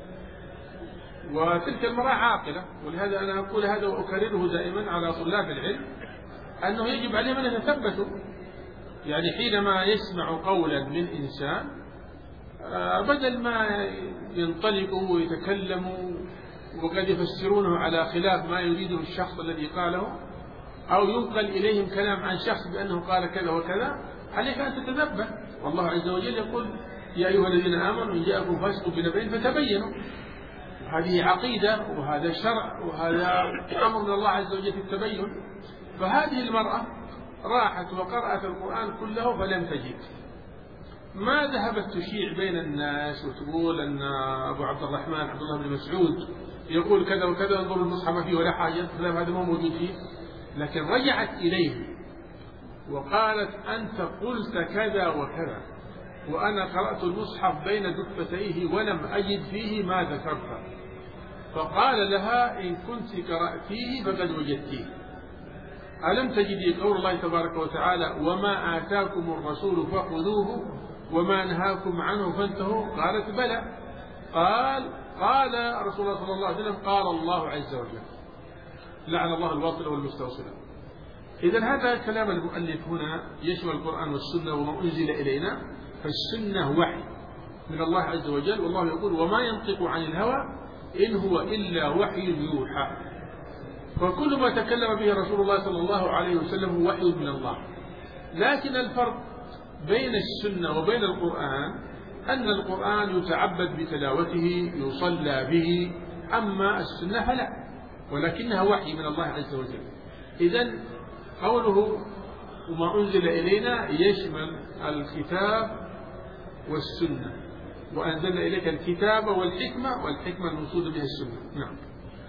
وتلك المرأة عاقلة، ولهذا أنا أقول هذا وأكرره دائما على طلاب العلم، أنه يجب عليهم أن يتثبتوا. يعني حينما يسمع قولا من إنسان، بدل ما ينطلقوا ويتكلموا وقد يفسرونه على خلاف ما يريده الشخص الذي قاله، أو ينقل إليهم كلام عن شخص بأنه قال كذا وكذا، عليك أن تتنبه. والله عز وجل يقول: يا أيها الذين آمنوا إن جاءكم فاسق بنبأ فتبينوا. هذه عقيدة وهذا شرع وهذا أمر من الله عز وجل في التبين. فهذه المرأة راحت وقرأت القرآن كله فلم تجد، ما ذهبت تشيع بين الناس وتقول أن أبو عبد الرحمن عبد الله بن مسعود يقول كذا وكذا، انظروا المصحف ما فيه ولا حاجة، كلام هذا ما موجود فيه. لكن رجعت إليه وقالت: أنت قلت كذا وكذا، وأنا قرأت المصحف بين دفتيه ولم أجد فيه ما ذكرت. فقال لها: إن كنت قرأتيه فقد وجدتيه. ألم تجدي قول الله تبارك وتعالى: وما آتاكم الرسول فخذوه وما نهاكم عنه فانتهوا؟ قالت: بلى. قال قال رسول الله صلى الله عليه وسلم: قال الله عز وجل: لعن الله الواصل والمستوصلة. إذن هذا كلام المؤلف هنا يشمل القرآن والسنة وما أنزل إلينا. فالسنة وحي من الله عز وجل، والله يقول: وما ينطق عن الهوى إن هو إلا وحي يوحى. فكل ما تكلم به رسول الله صلى الله عليه وسلم هو وحي من الله. لكن الفرق بين السنة وبين القرآن أن القرآن يتعبد بتلاوته، يصلى به، أما السنة فلا، ولكنها وحي من الله عز وجل. إذن قوله وما أنزل إلينا يشمل الكتاب والسنة، وأنزلنا إليك الكتاب والحكمة، والحكمة المقصود بها السنة. نعم.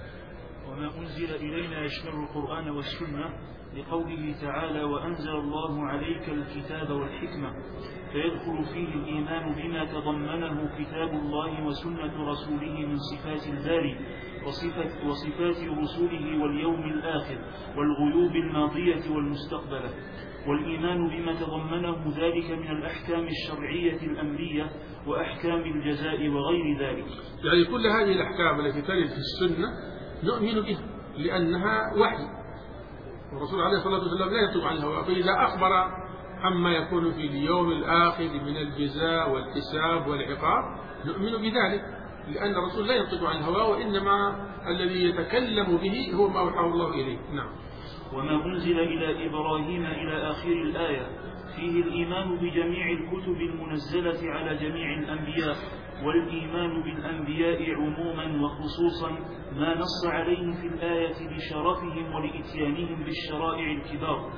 وما أنزل إلينا يشمل القرآن والسنة، لقوله تعالى: وأنزل الله عليك الكتاب والحكمة، فيدخل فيه الإيمان بما تضمنه كتاب الله وسنة رسوله من صفات الباري وصفات, وصفات رسوله واليوم الآخر والغيوب الماضية والمستقبلة، والإيمان بما تضمنه ذلك من الأحكام الشرعية الأمرية وأحكام الجزاء وغير ذلك. يعني كل هذه الأحكام التي ترد في السنة نؤمن بها لأنها وحي، والرسول عليه الصلاة والسلام لا ينطق عن الهوى. فإذا أخبر عما يكون في اليوم الآخر من الجزاء والحساب والعقاب نؤمن بذلك، لأن الرسول لا ينطق عن الهوى، وإنما الذي يتكلم به هو ما أوحاه الله إليه. نعم. وما أنزل إلى إبراهيم إلى آخر الآية فيه الإيمان بجميع الكتب المنزلة على جميع الأنبياء، والإيمان بالأنبياء عموما وخصوصا ما نص عليه في الآية لشرفهم ولإتيانهم بالشرائع الكبار،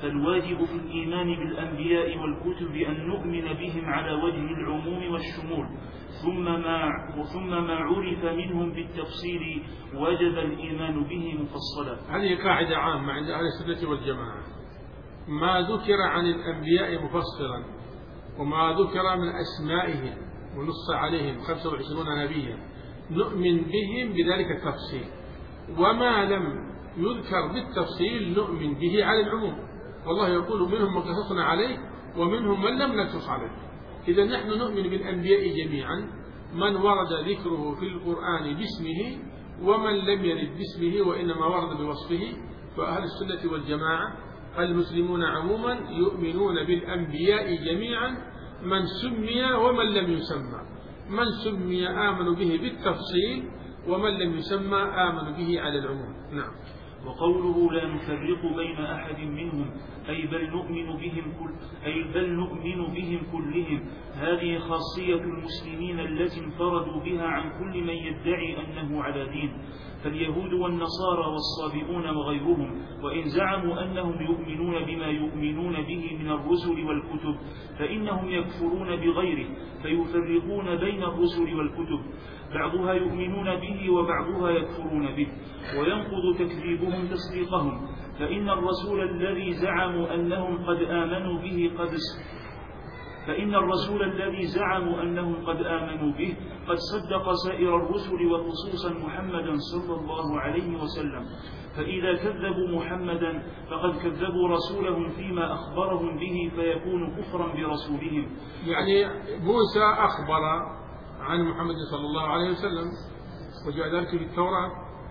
فالواجب في الإيمان بالأنبياء والكتب أن نؤمن بهم على وجه العموم والشمول، ثم ما, ثم ما عرف منهم بالتفصيل وجب الإيمان به مفصلا. هذه قاعدة عامة عند أهل السنة والجماعة: ما ذكر عن الأنبياء مفصلا وما ذكر من أسمائهم ونص عليهم خمسة وعشرين نبيا نؤمن بهم بذلك التفصيل، وما لم يذكر بالتفصيل نؤمن به على العموم. والله يقول: منهم من قصصنا عليه ومنهم من لم نقصص عليه. إذا نحن نؤمن بالأنبياء جميعا، من ورد ذكره في القرآن باسمه ومن لم يرد باسمه وإنما ورد بوصفه. فأهل السنة والجماعة المسلمون عموما يؤمنون بالأنبياء جميعا، من سمي ومن لم يسمى. من سمي آمنوا به بالتفصيل، ومن لم يسمى آمنوا به على العموم. نعم. وقوله لا نفرق بين أحد منهم أي بل نؤمن بهم كل أي بل نؤمن بهم كلهم، هذه خاصية المسلمين التي انفردوا بها عن كل من يدعي أنه على دين، فاليهود والنصارى والصابئون وغيرهم وإن زعموا أنهم يؤمنون بما يؤمنون به من الرسل والكتب فإنهم يكفرون بغيره، فيفرقون بين الرسل والكتب، بعضها يؤمنون به وبعضها يكفرون به، وينقض تكذيبهم تصديقهم، فإن الرسول الذي زعموا أنهم قد آمنوا به قد فإن الرسول الذي زعموا أنهم قد آمنوا به قد صدق سائر الرسل وخصوصا محمدا صلى الله عليه وسلم، فإذا كذبوا محمدا فقد كذبوا رسولهم فيما أخبرهم به فيكون كفرا برسولهم. يعني موسى أخبر عن محمد صلى الله عليه وسلم وجاء ذلك في التوراة،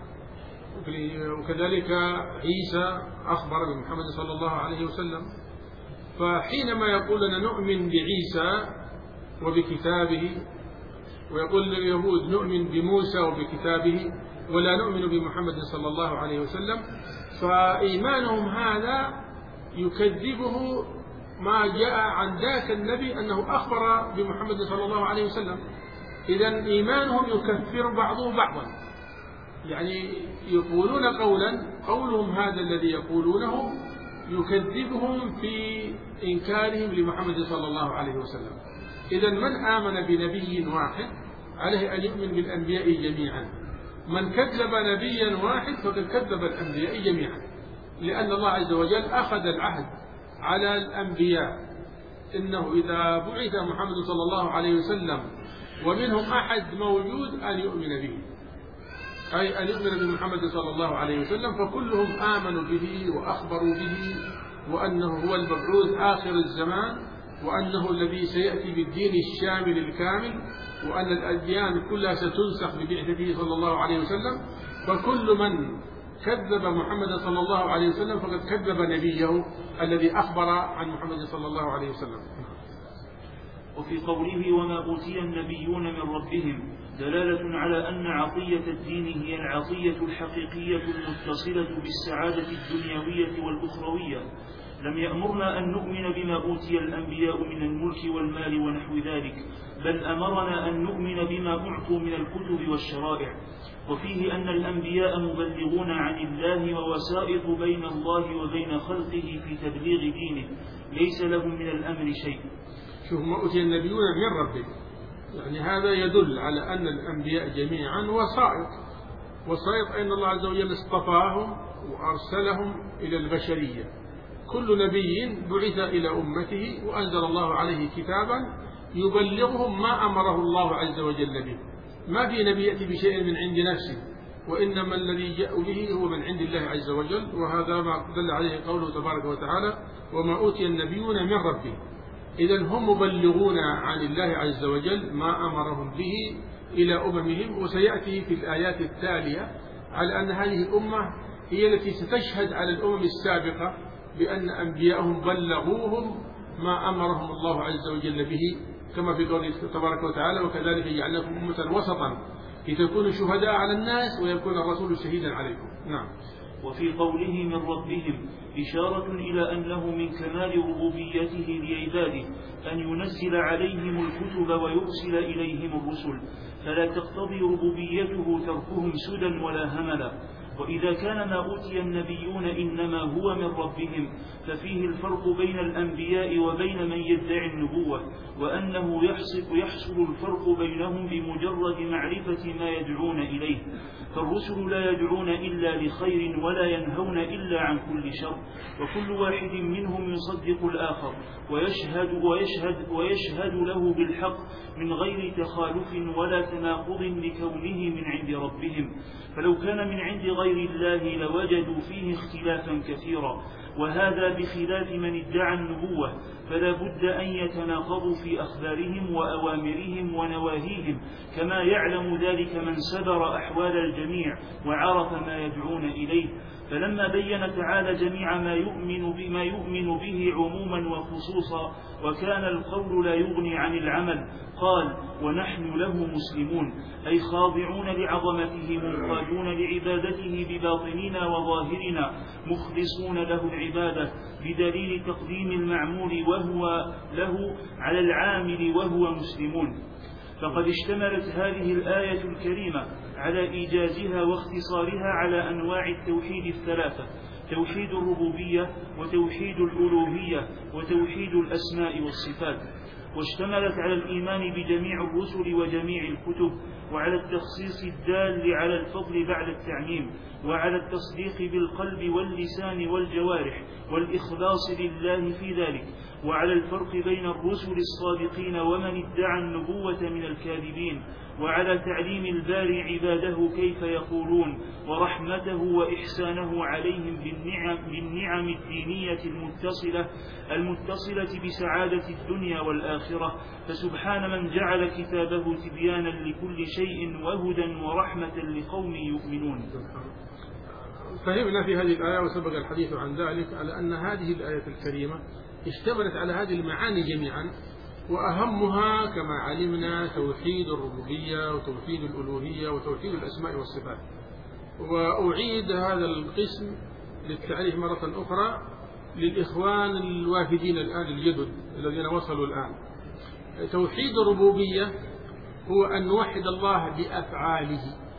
وكذلك عيسى أخبر بمحمد صلى الله عليه وسلم. فحينما يقول لنا نؤمن بعيسى وبكتابه، ويقول اليهود نؤمن بموسى وبكتابه ولا نؤمن بمحمد صلى الله عليه وسلم، فإيمانهم هذا يكذبه ما جاء عن ذاك النبي أنه أخبر بمحمد صلى الله عليه وسلم. إذن إيمانهم يكفر بعضه بعضا، يعني يقولون قولا قولهم هذا الذي يقولونه يكذبهم في إنكارهم لمحمد صلى الله عليه وسلم. إذن من آمن بنبي واحد عليه أن يؤمن بالأنبياء جميعا، من كذب نبيا واحد فقد كذب الأنبياء جميعا، لأن الله عز وجل أخذ العهد على الأنبياء إنه إذا بعث محمد صلى الله عليه وسلم ومنهم أحد موجود أن يؤمن به، أي أن يؤمن بمحمد صلى الله عليه وسلم، فكلهم آمنوا به وأخبروا به وأنه هو المبعوث آخر الزمان، وأنه الذي سيأتي بالدين الشامل الكامل، وأن الأديان كلها ستنسخ ببعثته صلى الله عليه وسلم. فكل من كذب محمد صلى الله عليه وسلم فقد كذب نبيه الذي أخبر عن محمد صلى الله عليه وسلم. وفي قوله وما أوتي النبيون من ربهم دلالة على أن عطية الدين هي العطية الحقيقية المتصلة بالسعادة الدنيوية والأخروية. لم يأمرنا أن نؤمن بما أوتي الأنبياء من الملك والمال ونحو ذلك، بل أمرنا أن نؤمن بما أعطوا من الكتب والشرائع. وفيه أن الأنبياء مبلغون عن الله ووسائط بين الله وبين خلقه في تبليغ دينه، ليس لهم من الأمر شيء. شوف، ما أوتي النبيون من ربهم، يعني هذا يدل على أن الأنبياء جميعا وسائط وسائط أن الله عز وجل اصطفاهم وأرسلهم إلى البشرية. كل نبي بعث إلى أمته وأنزل الله عليه كتابا يبلغهم ما أمره الله عز وجل به. ما في نبي يأتي بشيء من عند نفسه، وإنما الذي جاء به هو من عند الله عز وجل، وهذا ما دل عليه قوله تبارك وتعالى وما أوتي النبيون من ربهم. إذن هم مبلغون عن الله عز وجل ما أمرهم به إلى أممهم. وسيأتي في الآيات التالية على أن هذه الأمة هي التي ستشهد على الأمم السابقة بأن أنبياءهم بلغوهم ما أمرهم الله عز وجل به، كما في قوله تبارك وتعالى وكذلك جعلناكم أمة وسطا لتكونوا شهداء على الناس ويكون الرسول شهيدا عليكم. نعم. وفي قوله من ربهم إشارة إلى أنه من كمال ربوبيته لعباده أن ينزل عليهم الكتب ويرسل إليهم الرسل، فلا تقتضي ربوبيته تركهم سدى ولا هملا، وإذا كان ما أوتي النبيون إنما هو من ربهم ففيه الفرق بين الأنبياء وبين من يدعي النبوة، وأنه يحصل, يحصل الفرق بينهم بمجرد معرفة ما يدعون إليه. فالرسل لا يدعون إلا لخير ولا ينهون إلا عن كل شر، وكل واحد منهم يصدق الآخر ويشهد, ويشهد, ويشهد له بالحق من غير تخالف ولا تناقض لكونه من عند ربهم. فلو كان من عند غير الله لوجدوا فيه اختلافا كثيرا، وهذا بخلاف من ادعى النبوة، فلا بد أن يتناقضوا في أخبارهم وأوامرهم ونواهيهم، كما يعلم ذلك من سبر أحوال الجميع وعرف ما يدعون إليه. فلما بين تعالى جميع ما يؤمن بما يؤمن به عموما وخصوصا، وكان القول لا يغني عن العمل، قال: ونحن له مسلمون، أي خاضعون لعظمته منقادون لعبادته بباطننا وظاهرنا مخلصون له العبادة، بدليل تقديم المعمول وهو له على العامل وهو مسلمون. فقد اشتملت هذه الآية الكريمة على إيجازها واختصارها على أنواع التوحيد الثلاثة: توحيد الربوبية وتوحيد الألوهية وتوحيد الأسماء والصفات، واشتملت على الإيمان بجميع الرسل وجميع الكتب، وعلى التخصيص الدال على الفضل بعد التعميم، وعلى التصديق بالقلب واللسان والجوارح والإخلاص لله في ذلك، وعلى الفرق بين الرسل الصادقين ومن ادعى النبوة من الكاذبين، وعلى تعليم الباري عباده كيف يقولون، ورحمته وإحسانه عليهم بالنعم, بالنعم الدينية المتصلة المتصلة بسعادة الدنيا والآخرة. فسبحان من جعل كتابه تبيانا لكل شيء وهدى ورحمة لقوم يؤمنون. فهمنا في هذه الآية وسبق الحديث عن ذلك على أن هذه الآية الكريمة اشتملت على هذه المعاني جميعا، وأهمها كما علمنا توحيد الربوبية وتوحيد الألوهية وتوحيد الأسماء والصفات. وأعيد هذا القسم للتعريف مرة أخرى للإخوان الوافدين الآن الجدد الذين وصلوا الآن. توحيد الربوبية هو أن نوحد الله بأفعاله،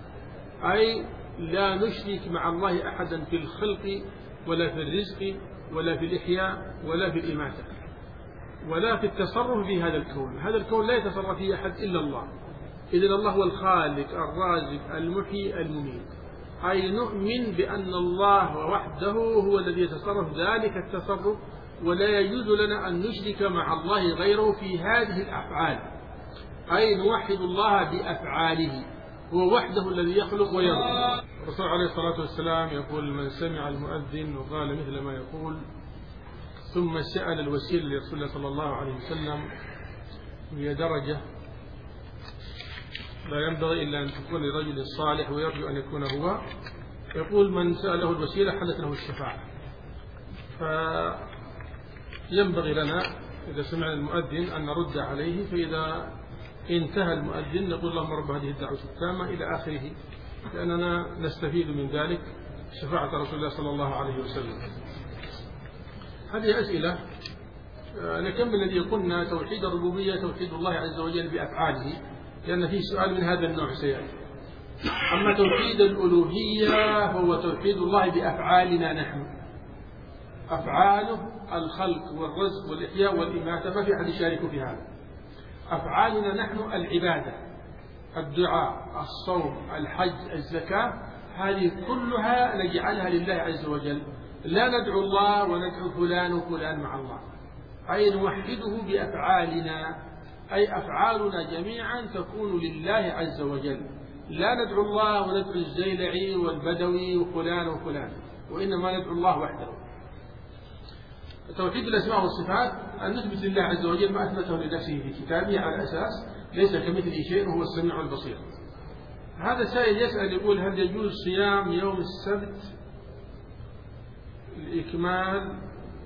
أي لا نشرك مع الله أحدا في الخلق ولا في الرزق ولا في الإحياء ولا في الإماتة ولا في التصرف في هذا الكون. هذا الكون لا يتصرف فيه أحد إلا الله. إذن الله هو الخالق الرازق المحيي المميت، أي نؤمن بأن الله وحده هو الذي يتصرف ذلك التصرف، ولا يجوز لنا أن نشرك مع الله غيره في هذه الأفعال، أي نوحد الله بأفعاله، هو وحده الذي يخلق ويرزق. الرسول عليه الصلاة والسلام يقول: من سمع المؤذن وقال مثل ما يقول ثم سأل الوسيلة لرسول الله صلى الله عليه وسلم، هي درجة لا ينبغي إلا أن تكون لرجل صالح ويرجو أن يكون هو. يقول: من سأله الوسيلة حدث له الشفاعة. فينبغي لنا إذا سمعنا المؤذن أن نرد عليه، فإذا انتهى المؤذن نقول: اللهم رب هذه الدعوة التامة إلى آخره، لأننا نستفيد من ذلك شفاعة رسول الله صلى الله عليه وسلم. هذه أسئلة. نكمل الذي قلنا: توحيد الربوبية توحيد الله عز وجل بأفعاله، لأن فيه سؤال من هذا النوع سيأتي. أما توحيد الألوهية هو توحيد الله بأفعالنا نحن، أفعاله الخلق والرزق والإحياء والإماتة، ما في أحد يشارك في هذا. أفعالنا نحن العبادة، الدعاء، الصوم، الحج، الزكاة، هذه كلها نجعلها لله عز وجل، لا ندعو الله وندعو فلان وفلان مع الله، أي نوحده بأفعالنا، أي أفعالنا جميعا تكون لله عز وجل، لا ندعو الله وندعو الزيلعي والبدوي وفلان وفلان، وإنما ندعو الله وحده. توحيد الأسماء والصفات أن نثبت لله عز وجل ما أثبته لنفسه في كتابه على أساس ليس كمثله شيء وهو السميع البصير. هذا سائل يسأل يقول: هل يجوز صيام يوم السبت لإكمال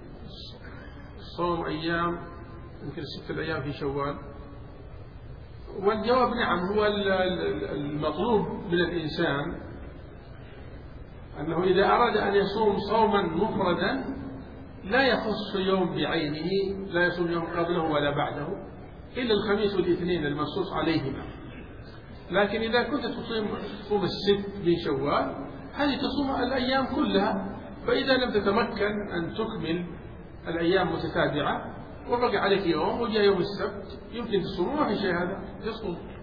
صوم أيام يمكن ستة الأيام في شوال؟ والجواب نعم. هو المطلوب من الإنسان أنه إذا أراد أن يصوم صوما مفردا لا يخص يوم بعينه، لا يصوم يوم قبله ولا بعده إلا الخميس والاثنين المنصوص عليهما. لكن إذا كنت تصوم الست من شوال هذه تصوم الأيام كلها. فإذا لم تتمكن أن تكمل الأيام متتابعة وبقي عليك يوم وجاء يوم السبت يمكن تصوم، ما في شيء، هذا يصوم.